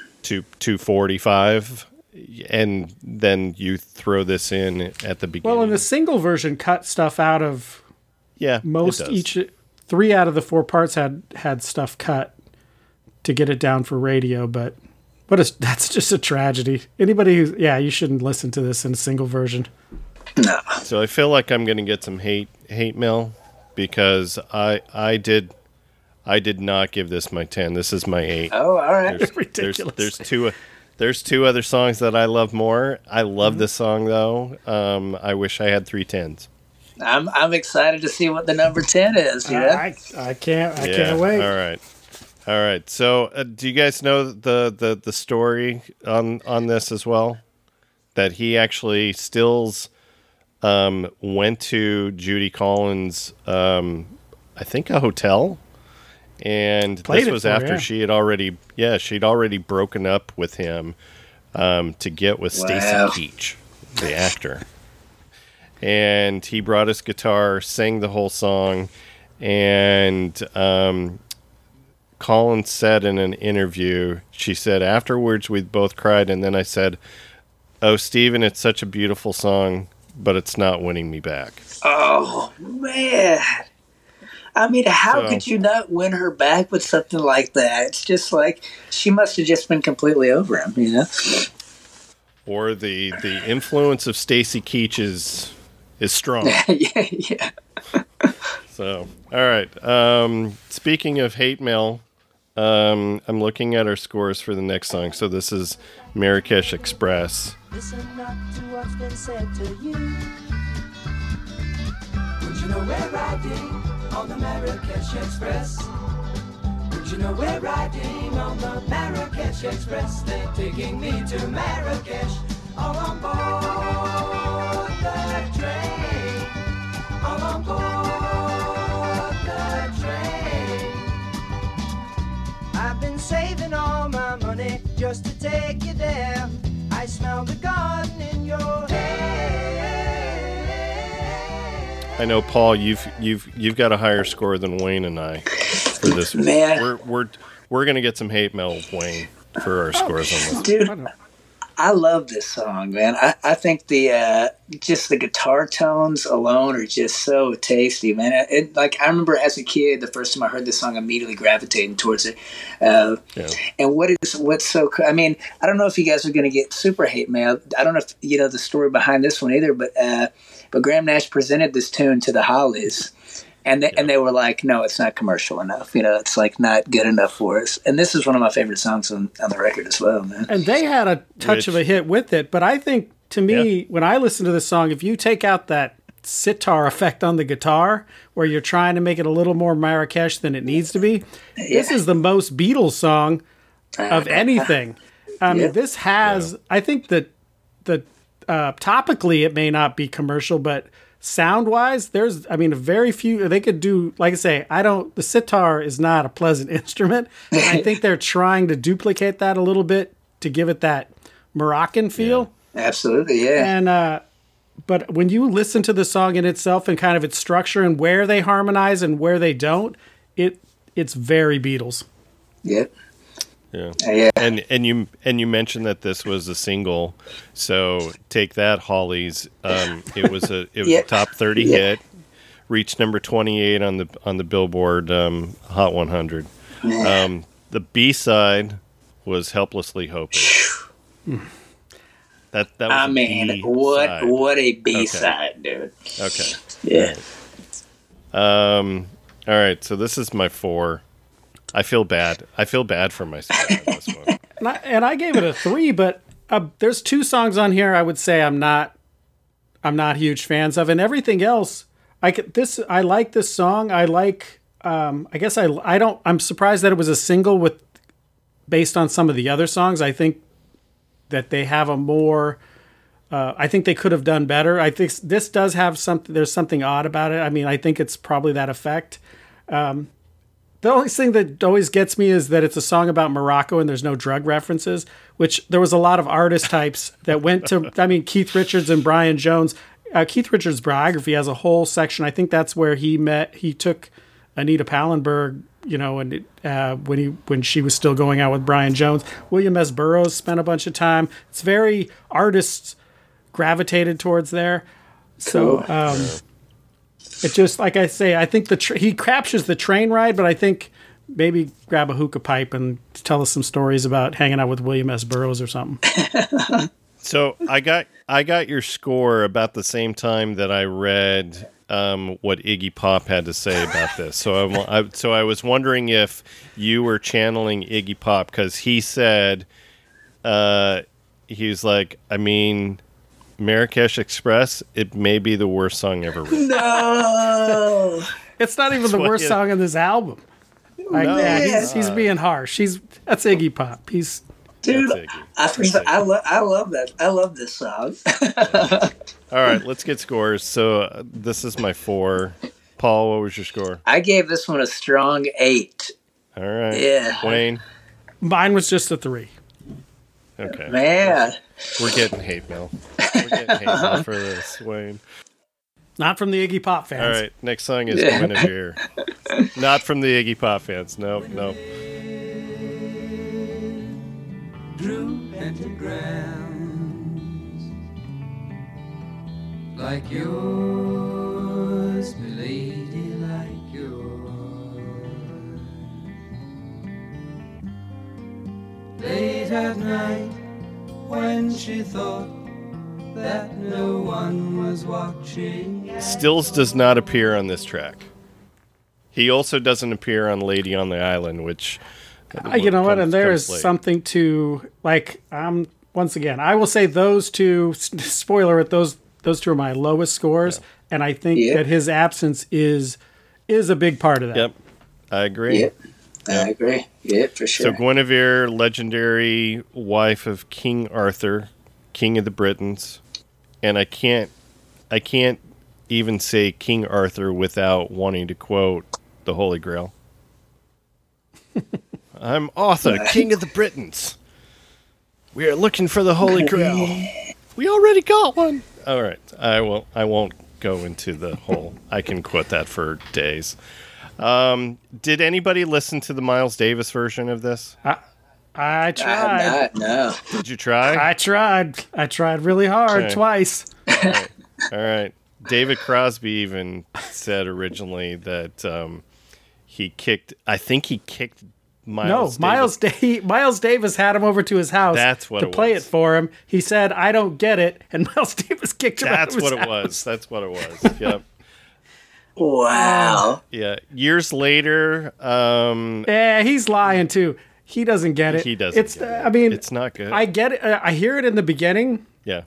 2:45, and then you throw this in at the beginning. Well, and the single version cut stuff out of most. Each 3 out of the 4 parts had stuff cut to get it down for radio, but. That's just a tragedy. Anybody you shouldn't listen to this in a single version. No. So I feel like I'm going to get some hate mail, because I did not give this my 10. This is my 8. Oh, all right. Ridiculous. There's 2 other songs that I love more. I love this song though. I wish I had 3 10s. I'm excited to see what the number 10 is. I can't wait. All right. So, do you guys know the story on this as well? That he actually Stills went to Judy Collins, I think a hotel, and this was after she had already broken up with him to get with Stacy Keach, the actor. And he brought his guitar, sang the whole song, and Collins said in an interview, she said, afterwards we both cried, and then I said, "Oh, Stephen, it's such a beautiful song, but it's not winning me back." Oh, man. I mean, how So- could you not win her back with something like that? It's just like she must have just been completely over him, you know? Or the influence of Stacy Keach is strong. yeah. So, all right. Speaking of hate mail, I'm looking at our scores for the next song. So this is Marrakesh Express. Listen not to what's been said to you. Would you know we're riding on the Marrakesh Express? Would you know we're riding on the Marrakesh Express? They're taking me to Marrakesh, all on board the train, all on board the train. I've been saving all my money just to take you there. I smell the garden in your hair. I know, Paul, you've got a higher score than Wayne and I for this. Man. We're gonna get some hate mail, Wayne, for our scores on this. Dude, I love this song, man. I think the just the guitar tones alone are just so tasty, man. Like I remember as a kid, the first time I heard this song, immediately gravitating towards it. Yeah. And what's so cool? I mean, I don't know if you guys are going to get super hate mail. I don't know if you know the story behind this one either, but Graham Nash presented this tune to the Hollies. And they were like, no, it's not commercial enough. You know, it's like not good enough for us. And this is one of my favorite songs on the record as well, man. And they had a touch of a hit with it. But I think, to me, when I listen to this song, if you take out that sitar effect on the guitar, where you're trying to make it a little more Marrakesh than it needs to be, this is the most Beatles song of anything. I mean, this has, I think that topically it may not be commercial, but sound-wise, there's, I mean, very few, they could do, like I say, the sitar is not a pleasant instrument. And I think they're trying to duplicate that a little bit to give it that Moroccan feel. Absolutely, yeah. And, but when you listen to the song in itself and kind of its structure and where they harmonize and where they don't, it's very Beatles. Yep. Yeah. Yeah. And you mentioned that this was a single, so take that, Hollies. It was a top 30 hit, reached number 28 on the Billboard Hot 100. The B-side was Helplessly Hoping. That was I mean, B-side. what a B-side, dude. Okay. Yeah. All right, so this is my 4. I feel bad. I feel bad for myself on this one. And I gave it a 3, but there's 2 songs on here I would say I'm not huge fans of, and everything else I like this song. I like I guess I'm surprised that it was a single based on some of the other songs. I think that they have a more I think they could have done better. I think this does have something. There's something odd about it. I mean, I think it's probably that effect. The only thing that always gets me is that it's a song about Morocco and there's no drug references, which there was a lot of artist types that went to, I mean, Keith Richards and Brian Jones. Keith Richards' biography has a whole section. I think that's where he took Anita Pallenberg, you know, and when she was still going out with Brian Jones. William S. Burroughs spent a bunch of time. It's very artists gravitated towards there. So, it just, like I say, I think he captures the train ride, but I think maybe grab a hookah pipe and tell us some stories about hanging out with William S. Burroughs or something. So I got your score about the same time that I read what Iggy Pop had to say about this. So I was wondering if you were channeling Iggy Pop, because he said he's like, I mean, Marrakesh Express, it may be the worst song ever written. No. It's not even the worst song on this album. Like, No, he's being harsh. That's Iggy Pop. Dude, That's Iggy. I love that. I love this song. All right, let's get scores. So this is my 4. Paul, what was your score? I gave this one a strong 8. All right. Yeah. Wayne? Mine was just a 3. Okay. Man. We're getting hate mail. We're getting hate mail for this, Wayne. Not from the Iggy Pop fans. All right, next song is Guinevere. Not from the Iggy Pop fans. No. Drew pentagrams like yours, milady, like yours. at night when she thought that no one was watching. Stills does not appear on this track. He also doesn't appear on Lady on the Island, which... You know what? And there is late. something to, like, once again, I will say those two, spoiler it, those two are my lowest scores. Yeah. And I think that his absence is a big part of that. Yep. I agree. Yep. I agree. Yeah, for sure. So Guinevere, legendary wife of King Arthur, King of the Britons. And I can't even say King Arthur without wanting to quote the Holy Grail. I'm Arthur, King of the Britons. We are looking for the Holy Grail. We already got one. All right, I won't go into the whole. I can quote that for days. Did anybody listen to the Miles Davis version of this? I tried. I have not, no. Did you try? I tried really hard twice. All right. David Crosby even said originally that he kicked Miles Davis. Miles Davis had him over to his house to play it for him. He said, "I don't get it," and Miles Davis kicked him out of his house. That's what it was. Yep. Wow. Yeah. Years later. Yeah, he's lying too. He doesn't get it. He doesn't. I mean, it's not good. I get it. I hear it in the beginning. Yeah.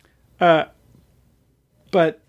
But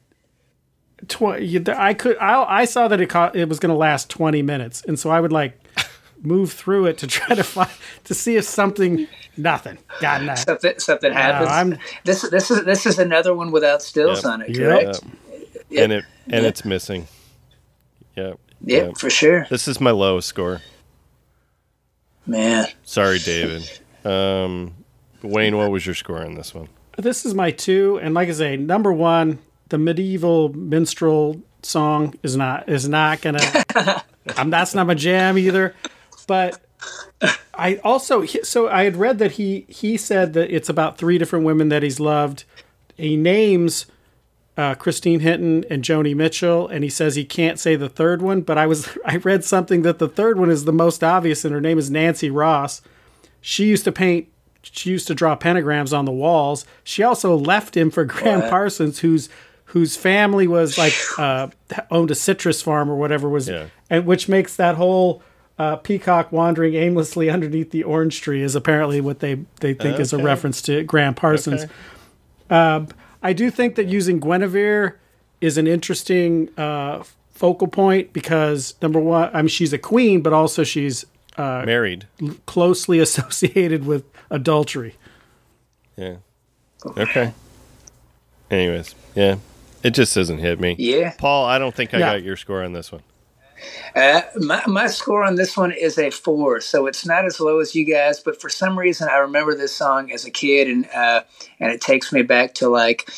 I saw that it was going to last 20 minutes, and so I would like move through it to try to see if nothing. Got nothing. Something happens. This is another one without stills on it, correct? Yep. And it's missing. Yep. Yep, for sure. This is my lowest score. Man. Sorry, David. Wayne, what was your score on this one? This is my 2, and like I say, number 1, the medieval minstrel song is not gonna. That's not my jam either. But I also I had read that he said that it's about 3 different women that he's loved. He names Christine Hinton and Joni Mitchell, and he says he can't say the third one. But I read something that the third one is the most obvious, and her name is Nancy Ross. She used to draw pentagrams on the walls. She also left him for Graham Parsons, whose family was like owned a citrus farm or whatever and which makes that whole peacock wandering aimlessly underneath the orange tree is apparently what they think is a reference to Graham Parsons. Okay. I do think that using Guinevere is an interesting focal point because number one, I mean, she's a queen, but also she's married, closely associated with adultery. Yeah. Okay. Anyways, yeah, it just doesn't hit me. Yeah, Paul, I don't think I got your score on this one. My score on this one is a 4, so it's not as low as you guys. But for some reason, I remember this song as a kid, and it takes me back to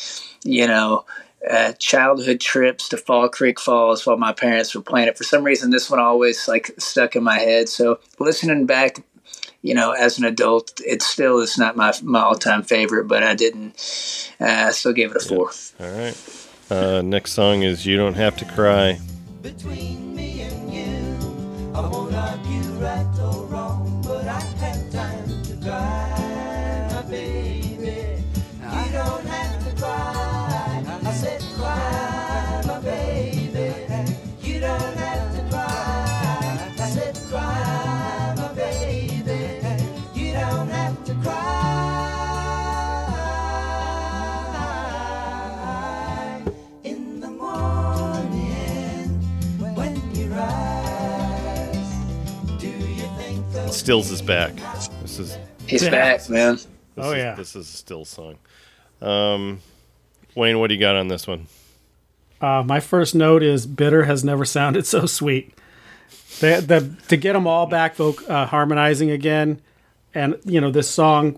childhood trips to Fall Creek Falls while my parents were playing it. For some reason, this one always stuck in my head. So listening back, as an adult, it still is not my all-time favorite, but I didn't. Still gave it a 4. All right. Next song is "You Don't Have to Cry." Between me and you, I won't argue right or wrong, but I have time to cry, my baby. You don't have to cry. I said cry, my baby. You don't have to cry. I said cry, my baby. You don't have to cry. In the morning when you rise, do you think Stills is back. He's back, man. This is a Stills song. Wayne, what do you got on this one? My first note is "Bitter has never sounded so sweet." To get them all back harmonizing again, and this song,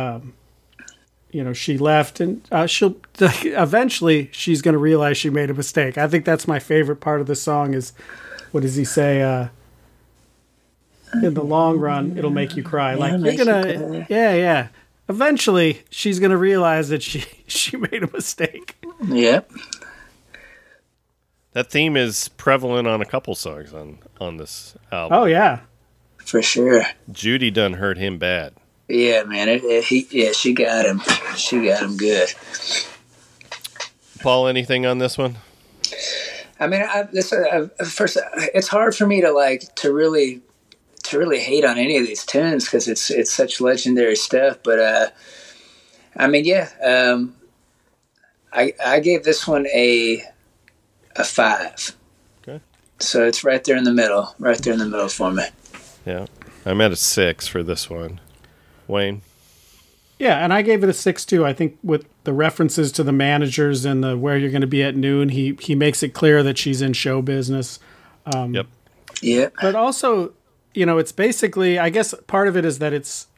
she left, and she'll eventually she's going to realize she made a mistake. I think that's my favorite part of the song. Is what does he say? In the long run, it'll make you cry. You're gonna, yeah. Eventually, she's gonna realize that she made a mistake. Yep. That theme is prevalent on a couple songs on this album. Oh yeah, for sure. Judy done hurt him bad. Yeah, man. She got him. She got him good. Paul, anything on this one? I mean, first, it's hard for me to really hate on any of these tunes because it's such legendary stuff. But I mean, yeah, I gave this one a 5. Okay. So it's right there in the middle for me. Yeah, I'm at a 6 for this one. Wayne? Yeah, and I gave it a 6 too. I think with the references to the managers and the where you're going to be at noon, he makes it clear that she's in show business. Yep. Yeah. But also, it's basically, I guess part of it is that it's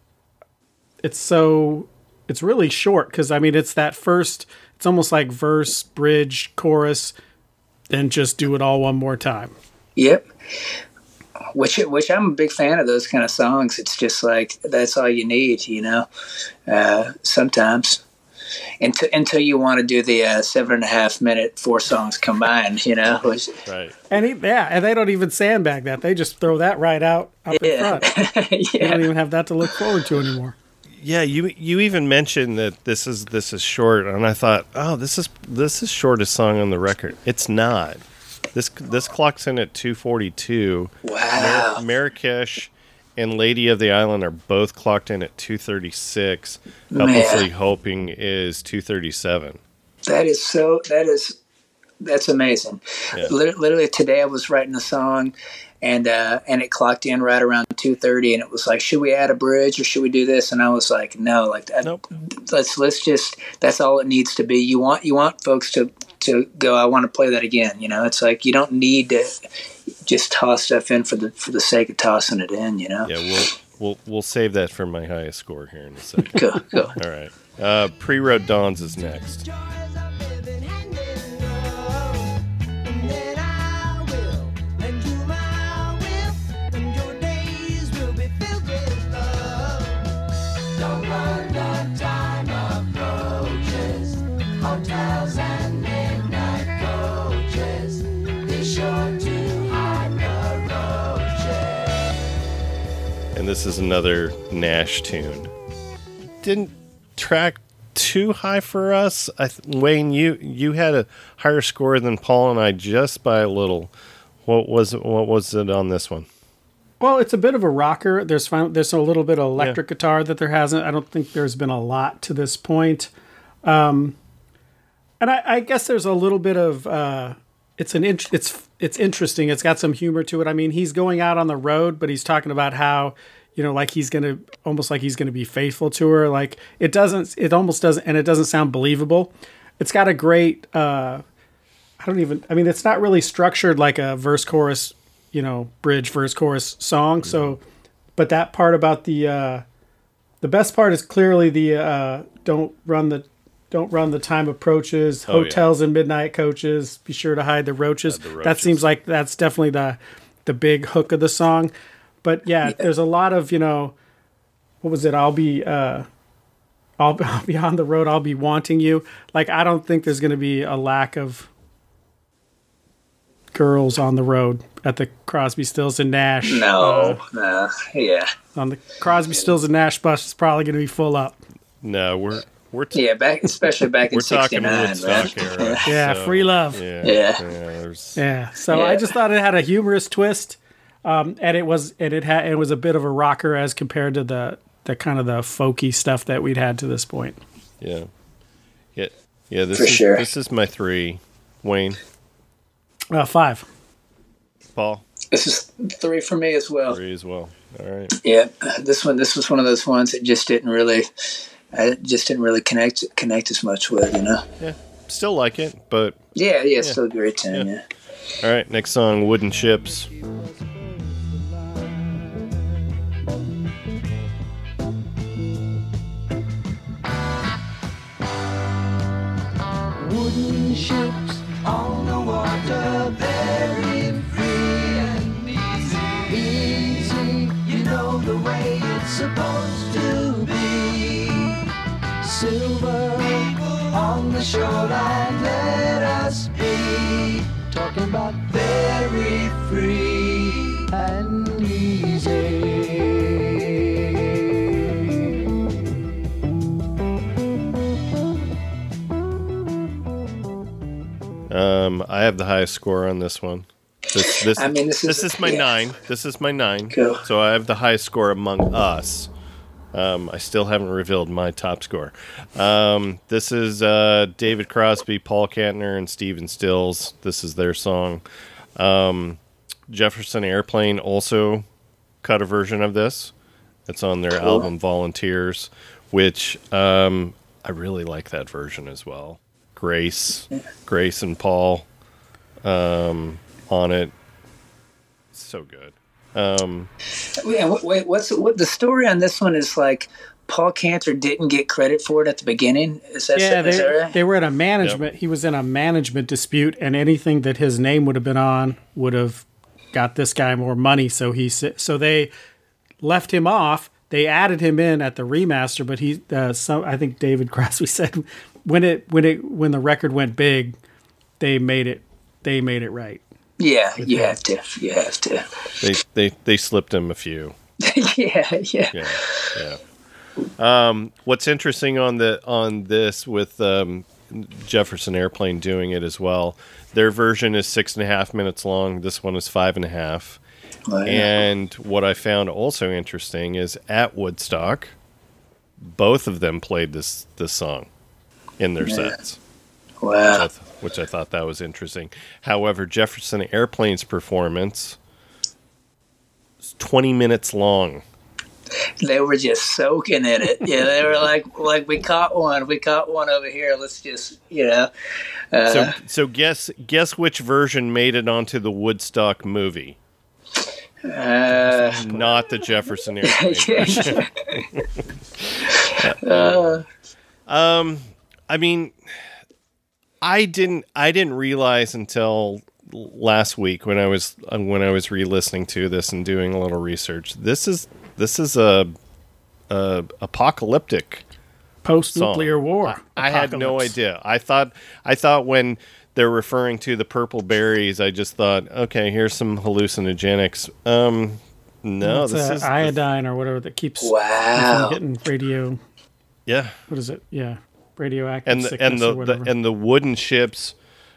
really short because I mean it's that first. It's almost like verse, bridge, chorus, and just do it all one more time. Yep. Which I'm a big fan of those kind of songs. It's just like that's all you need, sometimes. Until you want to do the 7.5 minute 4 songs combined, Which, Right. And they don't even sandbag that. They just throw that right out up in front. yeah. You don't even have that to look forward to anymore. Yeah, you even mentioned that this is short, and I thought, oh, this is shortest song on the record. It's not. This clocks in at 2:42. Wow. Marrakesh and Lady of the Island are both clocked in at 2:36. Helplessly Hoping is 2:37. That's amazing. Yeah. Literally today I was writing a song and it clocked in right around 2:30 and it was like, should we add a bridge or should we do this? And I was like, no, Nope. let's just, that's all it needs to be. You want folks to go, I want to play that again. It's like, you don't need to just toss stuff in for the sake of tossing it in, Yeah, we'll save that for my highest score here in a second. Go. All right. Pre-Road Dawns is next. Hotels and midnight coaches, be sure to hide the roaches. And this is another Nash tune. Didn't track too high for us. Wayne, you had a higher score than Paul and I just by a little. What was it on this one? Well, it's a bit of a rocker. There's a little bit of electric guitar that there hasn't. I don't think there's been a lot to this point. And I guess there's a little bit of it's interesting. It's got some humor to it. I mean, he's going out on the road, but he's talking about how like he's gonna be faithful to her. Like it almost doesn't, and it doesn't sound believable. It's got a great. It's not really structured like a verse chorus, bridge verse chorus song. So, but that part about the best part is clearly the don't run the time approaches, hotels and midnight coaches, be sure to hide the roaches. That seems like that's definitely the big hook of the song. But yeah, there's a lot of, what was it? I'll be on the road. I'll be wanting you. Like, I don't think there's going to be a lack of girls on the road at the Crosby, Stills and Nash. No, yeah. On the Crosby, Stills and Nash bus, it's probably going to be full up. No, we're especially back in we're talking '69, Woodstock era. Yeah, so, free love. Yeah. So I just thought it had a humorous twist, and it was a bit of a rocker as compared to the kind of the folky stuff that we'd had to this point. Yeah. This For sure. This is my 3. Wayne, 5. Paul. This is 3 for me as well. 3 as well. All right. Yeah, this was one of those ones that just didn't really connect as much with, Yeah, still like it, but Yeah, still a great tune. Yeah. all right. Next song, Wooden Ships. Wooden ships on the water, very free and easy. You know the way it's supposed to be. Silver on the shoreline, let us be. Talking about very free and easy. I have the highest score on this one. This is my 9. This is my 9. Cool. So I have the highest score among us. I still haven't revealed my top score. This is David Crosby, Paul Kantner, and Stephen Stills. This is their song. Jefferson Airplane also cut a version of this. It's on their album Volunteers, which I really like that version as well. Grace and Paul on it. So good. Wait, what the story on this one is like? Paul Kantner didn't get credit for it at the beginning. Is that right? They were in a management. Yep. He was in a management dispute, and anything that his name would have been on would have got this guy more money. So they left him off. They added him in at the remaster, but I think David Crosby said when the record went big, they made it right. Yeah, you have to. They slipped him a few. Yeah. What's interesting on this with Jefferson Airplane doing it as well, their version is 6.5 minutes long. This one is 5.5. Oh, yeah. And what I found also interesting is at Woodstock, both of them played this song in their sets. Wow. Which I thought that was interesting. However, Jefferson Airplane's performance is 20 minutes long. They were just soaking in it. Yeah, they were like we caught one over here. Let's just, So guess which version made it onto the Woodstock movie? Not the Jefferson Airplane version. I mean, I didn't realize until last week when I was re-listening to this and doing a little research. This is a apocalyptic post-nuclear song. war. I had no idea. I thought when they're referring to the purple berries, I just thought, okay, here's some hallucinogenics. No, it's this is iodine or whatever that keeps you from getting radio. Yeah. What is it? Yeah, radioactive sickness or whatever. And the wooden ships.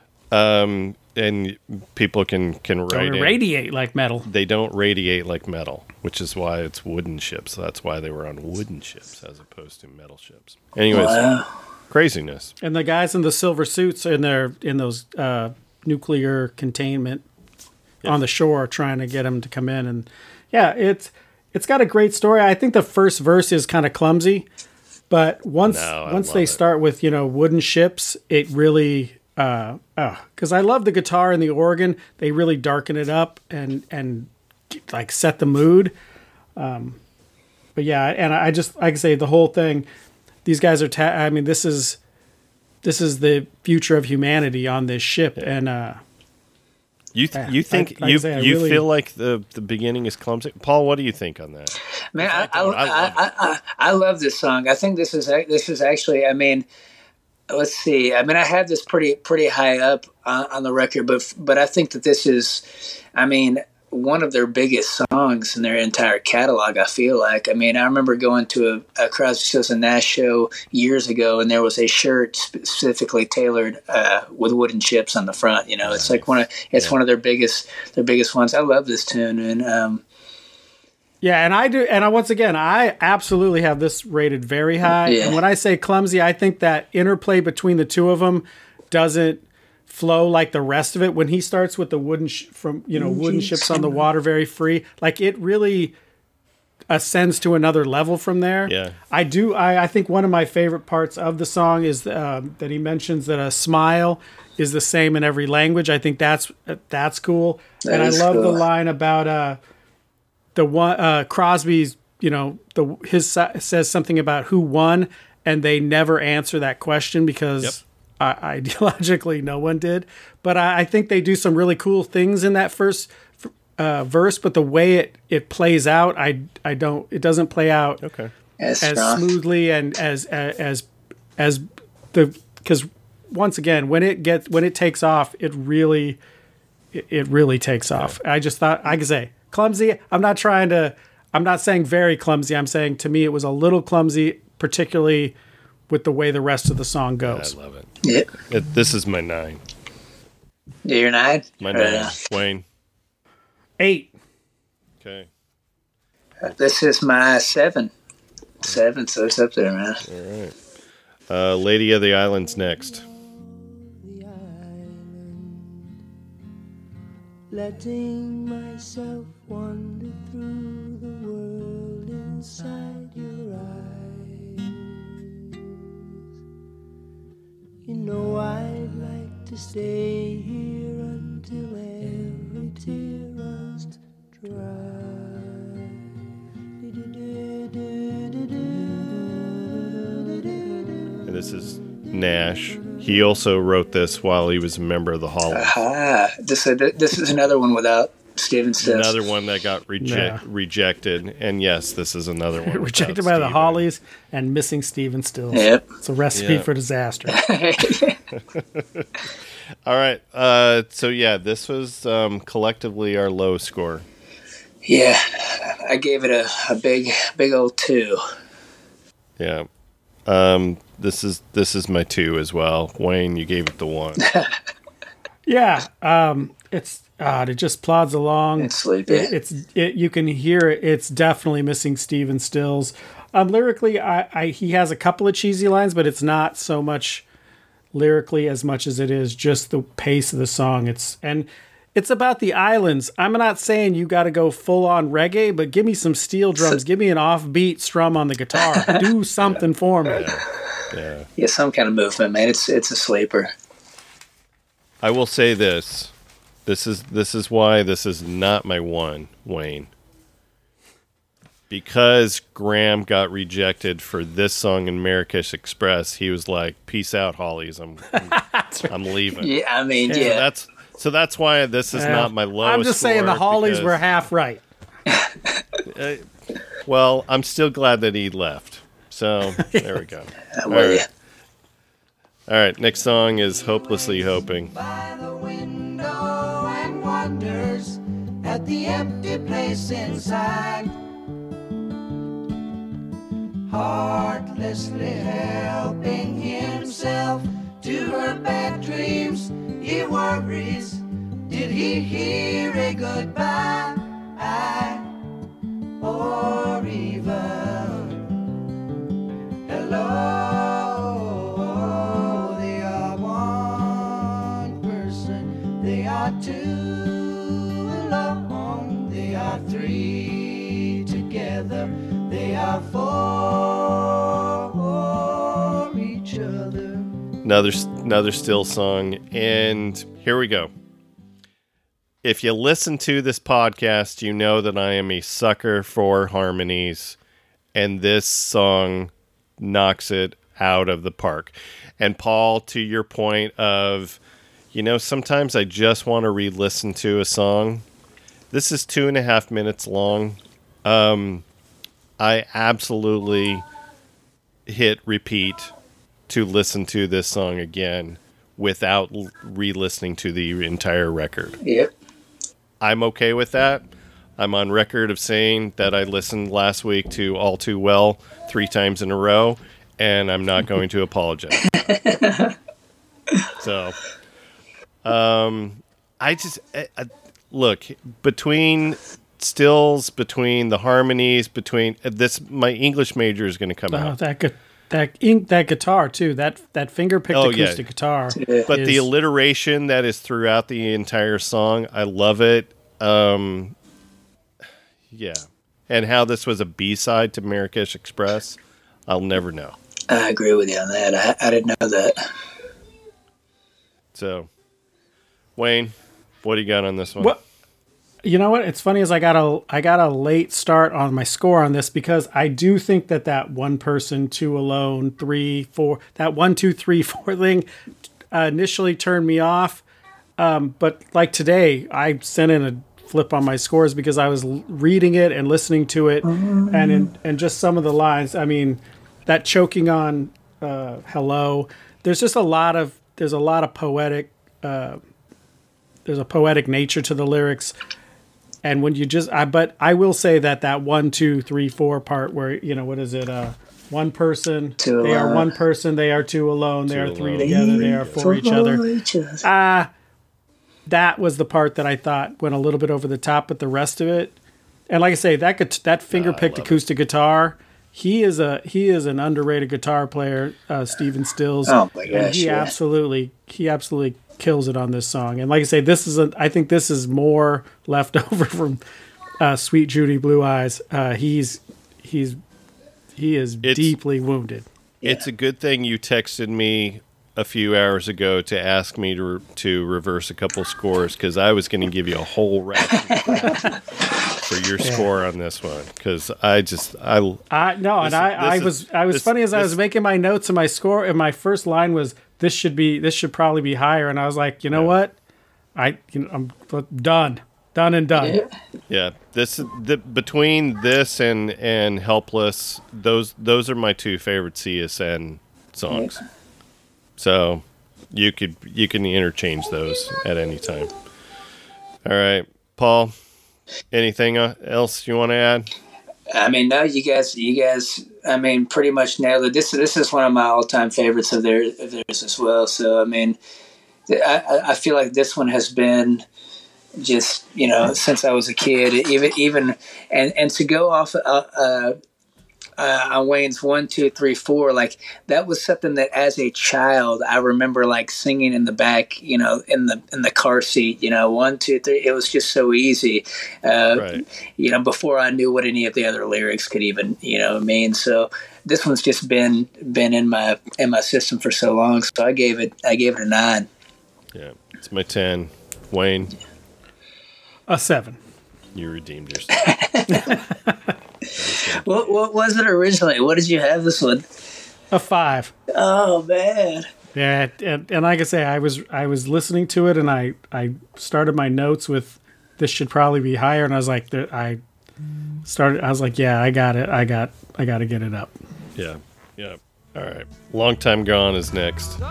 And people can write it. Radiate like metal. They don't radiate like metal, which is why it's wooden ships. That's why they were on wooden ships as opposed to metal ships. Anyways, craziness. And the guys in the silver suits in those nuclear containment on the shore trying to get them to come in. And yeah, it's got a great story. I think the first verse is kind of clumsy, but once they start with wooden ships, it really. Because I love the guitar and the organ. They really darken it up and like set the mood. But yeah, and I just like I say the whole thing. These guys are. This is the future of humanity on this ship, and you feel like the beginning is clumsy. Paul, what do you think on that? Man, I love this song. I think this is actually. Let's see. I have this pretty high up on the record, but I think that this is, one of their biggest songs in their entire catalog. I feel like. I remember going to a Crosby, Stills and Nash show years ago, and there was a shirt specifically tailored with wooden chips on the front. It's like one of their biggest ones. I love this tune, and. Yeah, and I do, and once again, I absolutely have this rated very high. Yeah. And when I say clumsy, I think that interplay between the two of them doesn't flow like the rest of it. When he starts with the wooden ships on the water, very free, like it really ascends to another level from there. Yeah, I do. I think one of my favorite parts of the song is that he mentions that a smile is the same in every language. I think that's cool, and I love the line about. The one Crosby's, says something about who won, and they never answer that question because ideologically no one did. But I think they do some really cool things in that first verse. But the way it plays out, it doesn't play out as smoothly and as because once again when it takes off, it really takes off. I just thought I could say. Clumsy. I'm not saying very clumsy. I'm saying to me it was a little clumsy, particularly with the way the rest of the song goes. I love it. Yeah. This is my 9. You're 9? My 9. Wayne. 8. Okay. This is my 7. 7, so it's up there, man. All right. Lady of the Islands next. Letting myself wander through the world inside your eyes. You know I'd like to stay here until every tear runs dry. And this is Nash. He also wrote this while he was a member of the Hollies. This is another one without Stephen Stills. Another one that got rejected. And yes, this is another one. Rejected by the Hollies and missing Stephen Stills. Yep. It's a recipe for disaster. All right. So, yeah, this was collectively our low score. Yeah. I gave it a big old 2. Yeah. This is my 2 as well. Wayne, you gave it the 1. Yeah. It just plods along. It's sleepy. You can hear it. It's definitely missing Stephen Stills. Lyrically, he has a couple of cheesy lines, but it's not so much lyrically as much as it is just the pace of the song. It's about the islands. I'm not saying you got to go full on reggae, but give me some steel drums. Give me an offbeat strum on the guitar. Do something for me. Yeah, some kind of movement, man. It's a sleeper. I will say this. This is why this is not my 1, Wayne. Because Graham got rejected for this song in Marrakesh Express, he was like, "Peace out, Hollies. I'm leaving." Yeah, I mean, yeah. So that's why this is not my lowest. I'm just saying the Hollies were half right. Well, I'm still glad that he left. So there we go. I'm with you. All right, next song is Hopelessly Hoping. By the window and wonders at the empty place inside, heartlessly helping himself to her bad dreams. He worries, did he hear a goodbye? Or even hello? They are one person, they are two alone, they are three together, they are for each other. Another Still song, and here we go. If you listen to this podcast, you know that I am a sucker for harmonies, and this song knocks it out of the park. And Paul, to your point of, sometimes I just want to re-listen to a song. This is 2.5 minutes long. I absolutely hit repeat to listen to this song again without re-listening to the entire record. Yep. I'm okay with that. I'm on record of saying that I listened last week to All Too Well 3 times in a row, and I'm not going to apologize. So, look, between Stills, between the harmonies, between this, my English major is going to come out. That guitar too. That finger picked acoustic guitar. Yeah. But the alliteration that is throughout the entire song, I love it. Yeah. And how this was a B-side to Marrakesh Express, I'll never know. I agree with you on that. I didn't know that. So, Wayne, what do you got on this one? Well, you know what? It's funny as I got a late start on my score on this because I do think that one person, 2 alone, 3, 4, that 1, 2, 3, 4 thing initially turned me off. But like today, I sent in a flip on my scores because I was reading it and listening to it, and just some of the lines. I mean, that choking on "Hello." There's a lot of poetic. There's a poetic nature to the lyrics. And when you but I will say that 1, 2, 3, 4 part where, what is it? One person, they are one person, they are 2 alone, they are 3 together, they are for each other. that was the part that I thought went a little bit over the top, but the rest of it, and like I say, that finger picked acoustic guitar. He is an underrated guitar player, Stephen Stills. Oh my gosh! And he absolutely kills it on this song. And like I say, I think this is more left over from Sweet Judy Blue Eyes. He is deeply wounded. It's a good thing you texted me a few hours ago to ask me to reverse a couple scores, because I was going to give you a whole rap for your score on this one, because I was funny as I was making my notes, and my score and my first line was this should probably be higher, and I was like, you know what, I'm done. Yeah, between this and Helpless, those are my two favorite CSN songs. Yeah. So you can interchange those at any time. All right, Paul, anything else you want to add? I mean, no, you guys, I mean, pretty much nailed it. This is one of my all-time favorites of theirs as well. So, I mean, I feel like this one has been just, since I was a kid, even and to go off on Wayne's 1, 2, 3, 4, like that was something that as a child I remember like singing in the back, in the car seat, 1, 2, 3. It was just so easy, right. Before I knew what any of the other lyrics could even, mean. So this one's just been in my system for so long. So I gave it a 9. Yeah, it's my 10. Wayne, a 7. You redeemed yourself. What was it originally? What did you have this one? A 5. Oh man. Yeah, and like I say, I was listening to it, and I started my notes with this should probably be higher, and I was like, yeah, I got it. I got to get it up. Yeah. All right. Long Time Gone is next.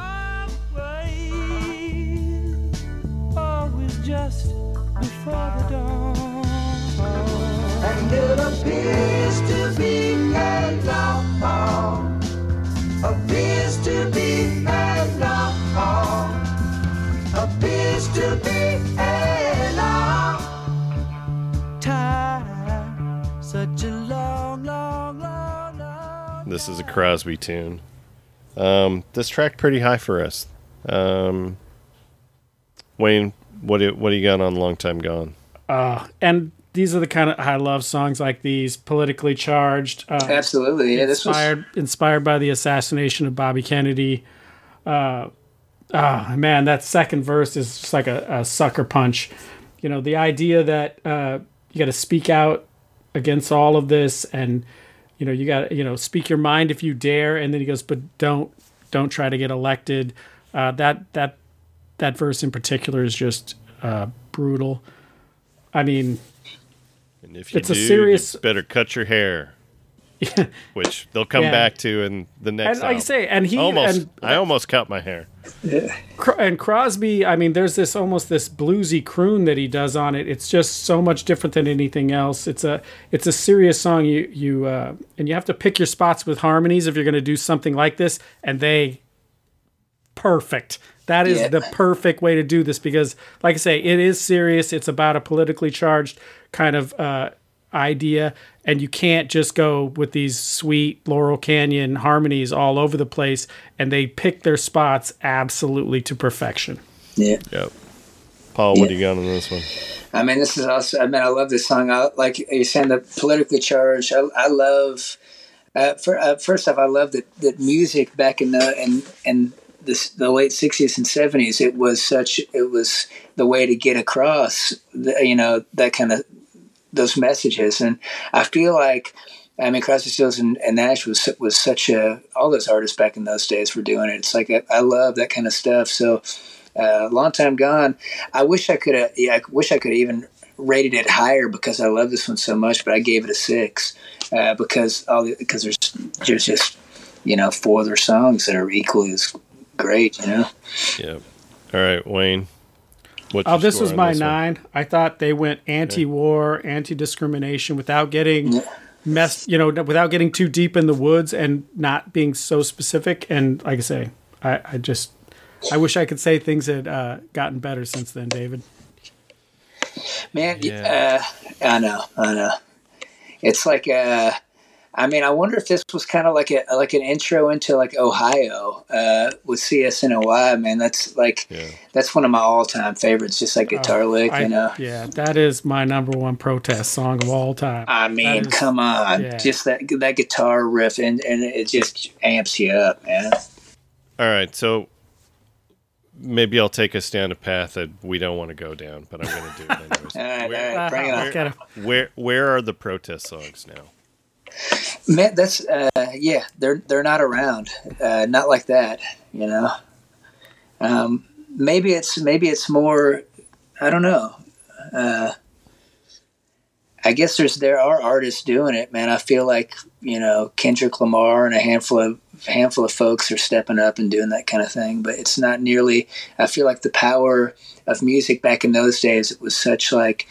Always just before the dawn. And it appears to be alone. Appears to be alone. Appears to be alone. Time, such a long. This is a Crosby tune. This tracked pretty high for us. Wayne, what do you got on Long Time Gone? And these are the kind of I love songs like these, politically charged. Absolutely, yeah. Inspired by the assassination of Bobby Kennedy. Man, that second verse is just like a sucker punch. The idea that you got to speak out against all of this, and you got to speak your mind if you dare. And then he goes, but don't try to get elected. That verse in particular is just brutal. I mean. And if you you better cut your hair, which they'll come back to in the next album. Like I say, I almost cut my hair. Yeah. And Crosby, I mean, there's this bluesy croon that he does on it. It's just so much different than anything else. It's a serious song. And you have to pick your spots with harmonies if you're going to do something like this. And perfect. That is the perfect way to do this because, like I say, it is serious. It's about a politically charged kind of idea, and you can't just go with these sweet Laurel Canyon harmonies all over the place, and they pick their spots absolutely to perfection. Yeah. Yep. Paul, what do you got on this one? I mean, this is also, I love this song. Like you're saying, the politically charged. I love, first off, I love that music back in the late 60s and 70s, it was the way to get across that kind of those messages. And I feel like Crosby, Stills and Nash was such all those artists back in those days were doing it. It's like I love that kind of stuff. So Long Time Gone, I wish I could have even rated it higher because I love this one so much, but I gave it a 6 because there's just 4 other songs that are equally as great, Yeah. All right, Wayne. This was my 9. I thought they went anti-war, anti-discrimination without getting without getting too deep in the woods and not being so specific. And like I say, I wish I could say things had gotten better since then, David. Man, Yeah. I know. It's like, I mean, I wonder if this was kind of like an intro into like Ohio with CSNOI. Man, that's like that's one of my all-time favorites. Just like guitar lick, you know. Yeah, that is my number one protest song of all time. I mean, come on, just that guitar riff, and it just amps you up, man. All right, so maybe I'll take us down a path that we don't want to go down, but I'm going to do it anyways. All right, bring it on. Where are the protest songs now? Man, that's they're not around, not like that, you know. Maybe it's more, I don't know. I guess there are artists doing it, man. I feel like, you know, Kendrick Lamar and a handful of folks are stepping up and doing that kind of thing, but it's not nearly. I feel like the power of music back in those days, it was such like,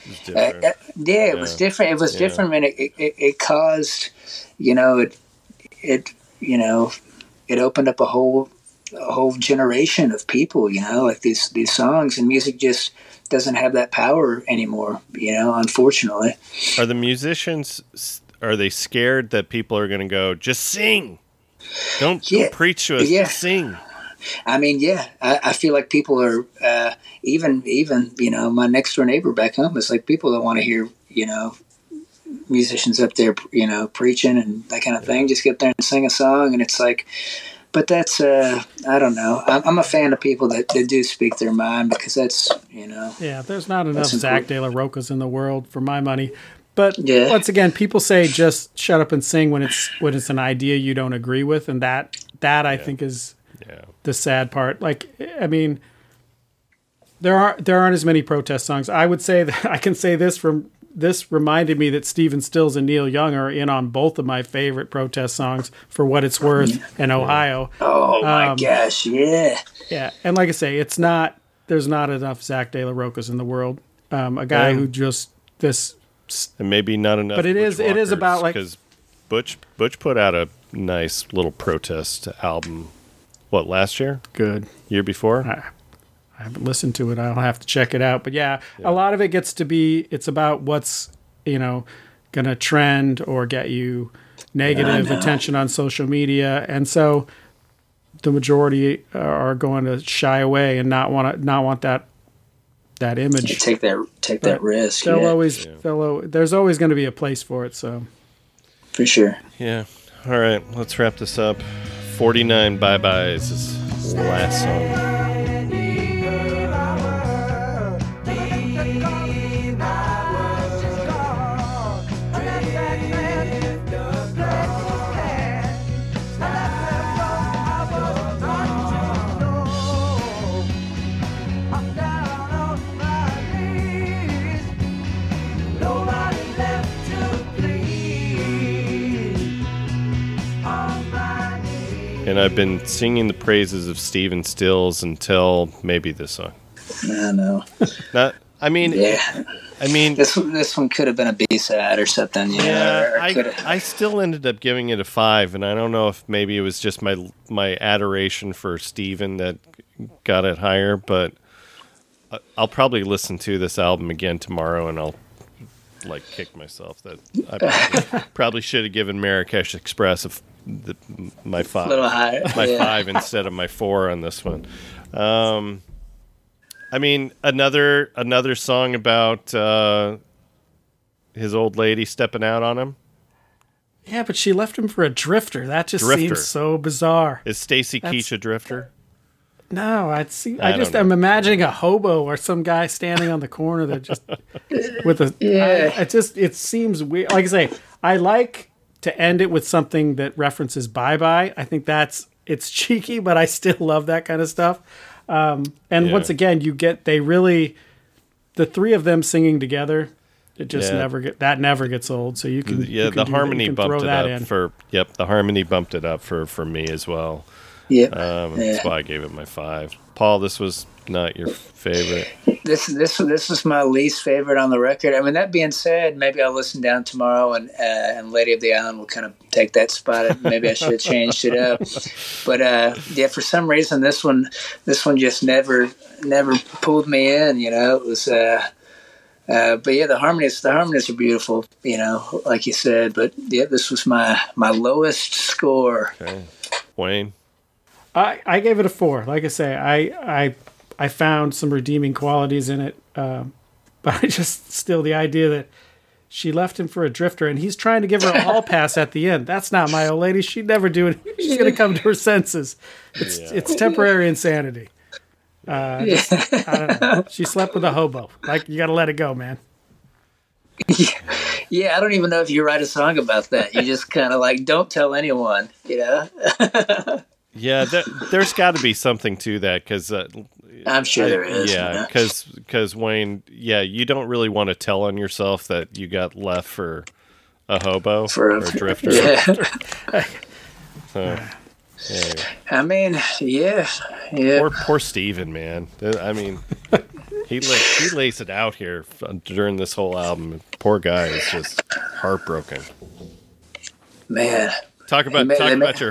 it was different. It was different, and it caused, you know, it opened up a whole generation of people, you know, like these songs, and music just doesn't have that power anymore, you know, unfortunately. Are the musicians, are they scared that people are going to go, just sing? Don't preach to us, just sing. I mean, I feel like people are, even, you know, my next door neighbor back home is like, people don't want to hear, you know, musicians up there, you know, preaching and that kind of thing. Just get up there and sing a song, and it's like, but that's, I don't know. I'm a fan of people that do speak their mind, because that's, you know. Yeah, there's not enough Zach De La Rochas in the world for my money. But once again, people say just shut up and sing when it's an idea you don't agree with, and that I think is the sad part. Like, I mean, there aren't as many protest songs. I would say that I can say this from. This reminded me that Stephen Stills and Neil Young are in on both of my favorite protest songs, For What It's Worth and Ohio. Oh my gosh, yeah. Yeah, and like I say, there's not enough Zach De La Rochas in the world. A guy who just and maybe not enough. But it is about like, because Butch put out a nice little protest album. What, last year? Good. Year before? I haven't listened to it. I'll have to check it out. But yeah, a lot of it gets to be, it's about what's, you know, going to trend or get you negative attention on social media. And so the majority are going to shy away and not want that image. Take that risk. There's always going to be a place for it. So for sure. Yeah. All right. Let's wrap this up. 49 Bye-Byes is the last song. And I've been singing the praises of Stephen Stills until maybe this song. I know. I mean, this one could have been a B-side or something. I still ended up giving it a 5, and I don't know if maybe it was just my adoration for Stephen that got it higher, but I'll probably listen to this album again tomorrow, and I'll like kick myself that I probably should have given Marrakesh Express my 5. A little higher. My 5 instead of my 4 on this one. I mean, another song about his old lady stepping out on him. Yeah, but she left him for a drifter. That just seems so bizarre. Is Stacy Keach a drifter? No, I'm imagining a hobo or some guy standing on the corner that just with a. Yeah. It seems weird. Like I say, I like to end it with something that references Bye Bye. I think it's cheeky, but I still love that kind of stuff. Once again, the three of them singing together. It just never gets old. So you can the harmony bumped it up for the harmony bumped it up for me as well. Yep. That's why I gave it my 5. Paul, this was not your favorite. This is my least favorite on the record. I mean, that being said, maybe I'll listen down tomorrow, and Lady of the Island will kind of take that spot. Maybe I should have changed it up. But yeah, for some reason, this one just never pulled me in. You know, it was. But yeah, the harmonies are beautiful. You know, like you said. But yeah, this was my lowest score. Okay, Wayne. I gave it a 4. Like I say, I found some redeeming qualities in it, but I just still the idea that she left him for a drifter and he's trying to give her a hall pass at the end. That's not my old lady. She'd never do it. She's going to come to her senses. It's temporary insanity. I don't know. She slept with a hobo. Like, you got to let it go, man. Yeah, I don't even know if you write a song about that. You just kind of like, don't tell anyone, you know? Yeah, there's got to be something to that because I'm sure there is. Yeah, because Wayne, you don't really want to tell on yourself that you got left for a hobo or a drifter. Yeah. So, I mean, yeah. Poor Steven, man. I mean, he lays it out here during this whole album. Poor guy is just heartbroken. Man, talk about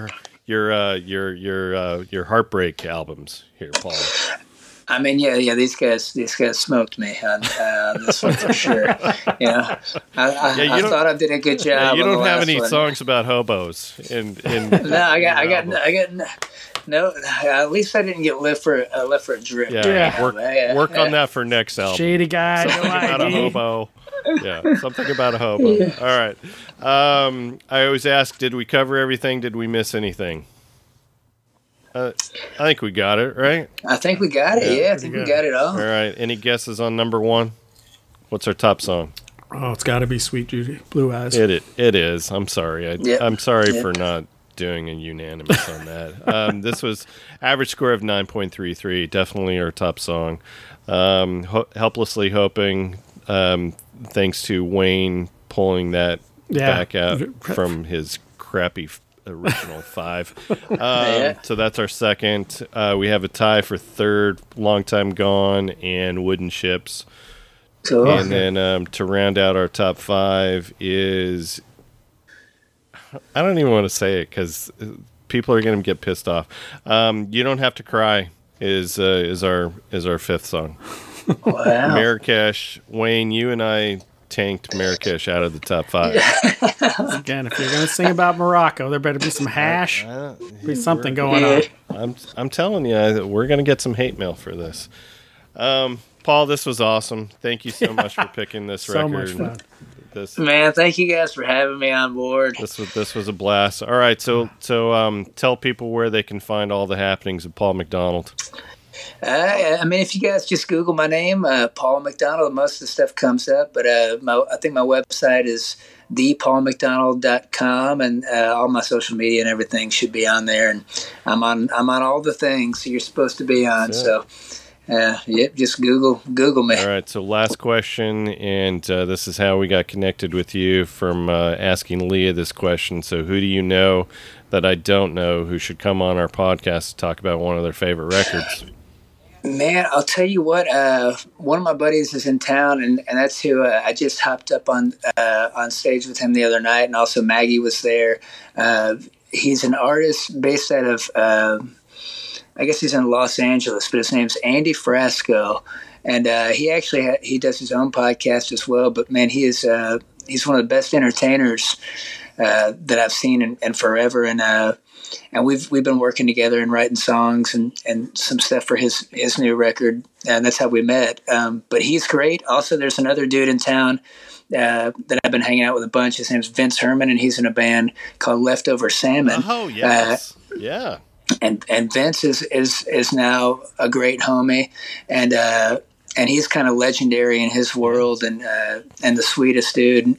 your heartbreak albums here, Paul. I mean, yeah, these guys smoked me on this one for sure. You know, I thought I did a good job. Yeah, you don't have any one. Songs about hobos. In no, I got no. At least I didn't get left for a drip. Yeah, work on that for next album. Shady guy, something about a hobo. Yeah, something about a hobo. Yeah. All right. I always ask, did we cover everything? Did we miss anything? I think we got it, right? I think we got it. Yeah, I think we got it all. All right. Any guesses on number 1? What's our top song? Oh, it's got to be Sweet Judy, Blue Eyes. It is. I'm sorry. I'm sorry for not doing a unanimous on that. This was average score of 9.33. Definitely our top song. Helplessly Hoping. Thanks to Wayne pulling that back out from his crappy original 5. So that's our second. We have a tie for third, Long Time Gone and Wooden Ships. Cool. And then to round out our top 5 is, I don't even want to say it because people are going to get pissed off. You Don't Have to Cry is our 5th song. Wow. Marrakesh. Wayne, you and I tanked Marrakesh out of the top 5. Again, if you're going to sing about Morocco, there better be some hash, be something going on. I'm telling you, we're going to get some hate mail for this. Paul, this was awesome. Thank you so much for picking this record. So much fun. Man, thank you guys for having me on board. This was a blast. All right, so tell people where they can find all the happenings of Paul McDonald. I mean, if you guys just Google my name, Paul McDonald, most of the stuff comes up. But I think my website is thepaulmcdonald.com, and all my social media and everything should be on there. And I'm on all the things you're supposed to be on. So, just Google me. All right. So last question, and this is how we got connected with you from asking Leah this question. So who do you know that I don't know who should come on our podcast to talk about one of their favorite records? Man, I'll tell you what. One of my buddies is in town, and that's who I just hopped up on stage with him the other night, and also Maggie was there. He's an artist based out of, I guess he's in Los Angeles, but his name's Andy Frasco, and he does his own podcast as well. But man, he's one of the best entertainers that I've seen in forever, and we've been working together and writing songs and some stuff for his new record, and that's how we met. But he's great. Also, there's another dude in town that I've been hanging out with a bunch. His name's Vince Herman, and he's in a band called Leftover Salmon. Oh, yes. Yeah. And Vince is now a great homie, and he's kind of legendary in his world, and the sweetest dude.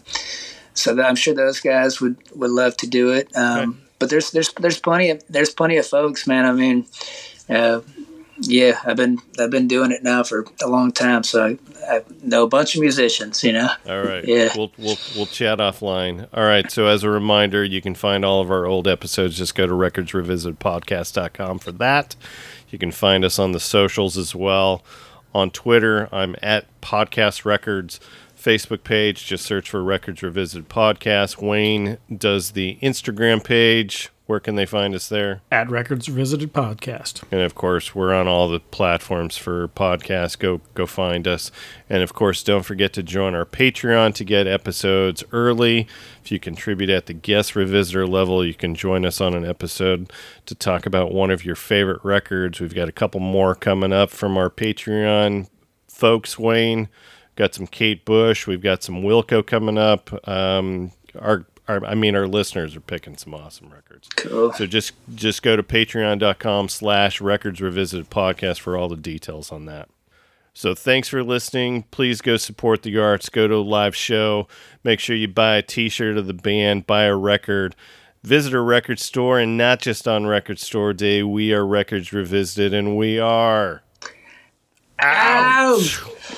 So I'm sure those guys would love to do it. Okay. But there's plenty of folks, man. I mean, Yeah, I've been doing it now for a long time, so I know a bunch of musicians. All right. Yeah. We'll chat offline. All right. So as a reminder, you can find all of our old episodes. Just go to recordsrevisitedpodcast.com for that. You can find us on the socials as well. On Twitter, I'm at Podcast Records. Facebook page, just search for Records Revisited Podcast. Wayne does the Instagram page. Where can they find us there? At Records Revisited Podcast. And of course, we're on all the platforms for podcasts. Go find us. And of course, don't forget to join our Patreon to get episodes early. If you contribute at the guest revisitor level, you can join us on an episode to talk about one of your favorite records. We've got a couple more coming up from our Patreon folks, Wayne. Got some Kate Bush. We've got some Wilco coming up. Our listeners are picking some awesome records. Cool. So just go to patreon.com/Records Revisited Podcast for all the details on that. So thanks for listening. Please go support the arts. Go to a live show. Make sure you buy a t-shirt of the band. Buy a record. Visit a record store, and not just on Record Store Day. We are Records Revisited, and we are... Ouch!